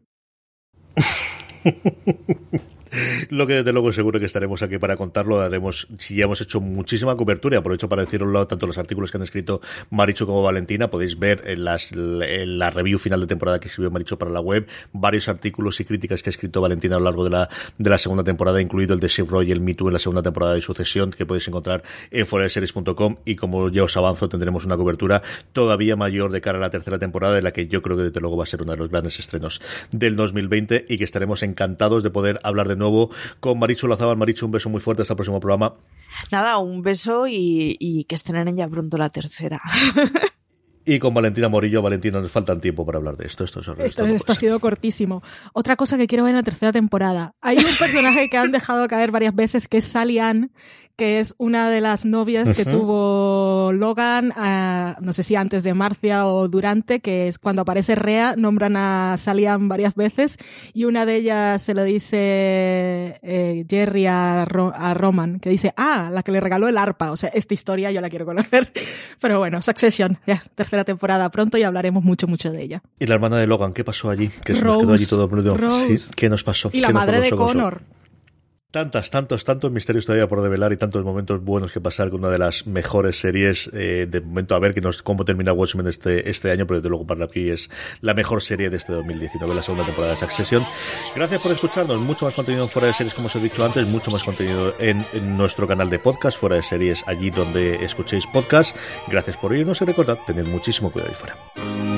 S2: Lo que desde luego seguro que estaremos aquí para contarlo, haremos, si ya hemos hecho muchísima cobertura, y aprovecho para decirlo, tanto los artículos que han escrito Marichu como Valentina, podéis ver en la review final de temporada que escribió Marichu para la web, varios artículos y críticas que ha escrito Valentina a lo largo de la segunda temporada, incluido el de Shiv Roy y el Me Too en la segunda temporada de Sucesión, que podéis encontrar en foradeseries.com, y como ya os avanzo, tendremos una cobertura todavía mayor de cara a la tercera temporada, de la que yo creo que desde luego va a ser uno de los grandes estrenos del 2020, y que estaremos encantados de poder hablar de nuevo con Marichu Olazábal. Marichu, un beso muy fuerte, hasta el próximo programa.
S3: Nada, un beso y que estrenen ya pronto la tercera.
S2: Y con Valentina Morillo. Valentina, nos falta tiempo para hablar de esto. Esto
S4: ha sido cortísimo. Otra cosa que quiero ver en la tercera temporada. Hay un personaje que han dejado caer varias veces, que es Sally Ann, que es una de las novias que tuvo Logan, no sé si antes de Marcia o durante, que es cuando aparece Rhea, nombran a Sally Ann varias veces, y una de ellas se lo dice Jerry a Roman, que dice, la que le regaló el arpa. O sea, esta historia yo la quiero conocer. Pero bueno, Succession, ya, tercera temporada pronto, y hablaremos mucho de ella.
S2: ¿Y la hermana de Logan? ¿Qué pasó allí? Que se nos quedó allí todo perdido. Sí, ¿qué nos pasó?
S4: Y la madre de Connor.
S2: Tantos misterios todavía por develar, y tantos momentos buenos que pasar con una de las mejores series de momento. A ver cómo termina Watchmen este año, pero desde luego para mí es la mejor serie de este 2019, la segunda temporada de Succession. Gracias por escucharnos. Mucho más contenido en Fuera de Series, como os he dicho antes, mucho más contenido en nuestro canal de podcast, Fuera de Series, allí donde escuchéis podcast. Gracias por oírnos y recordad, tened muchísimo cuidado ahí fuera.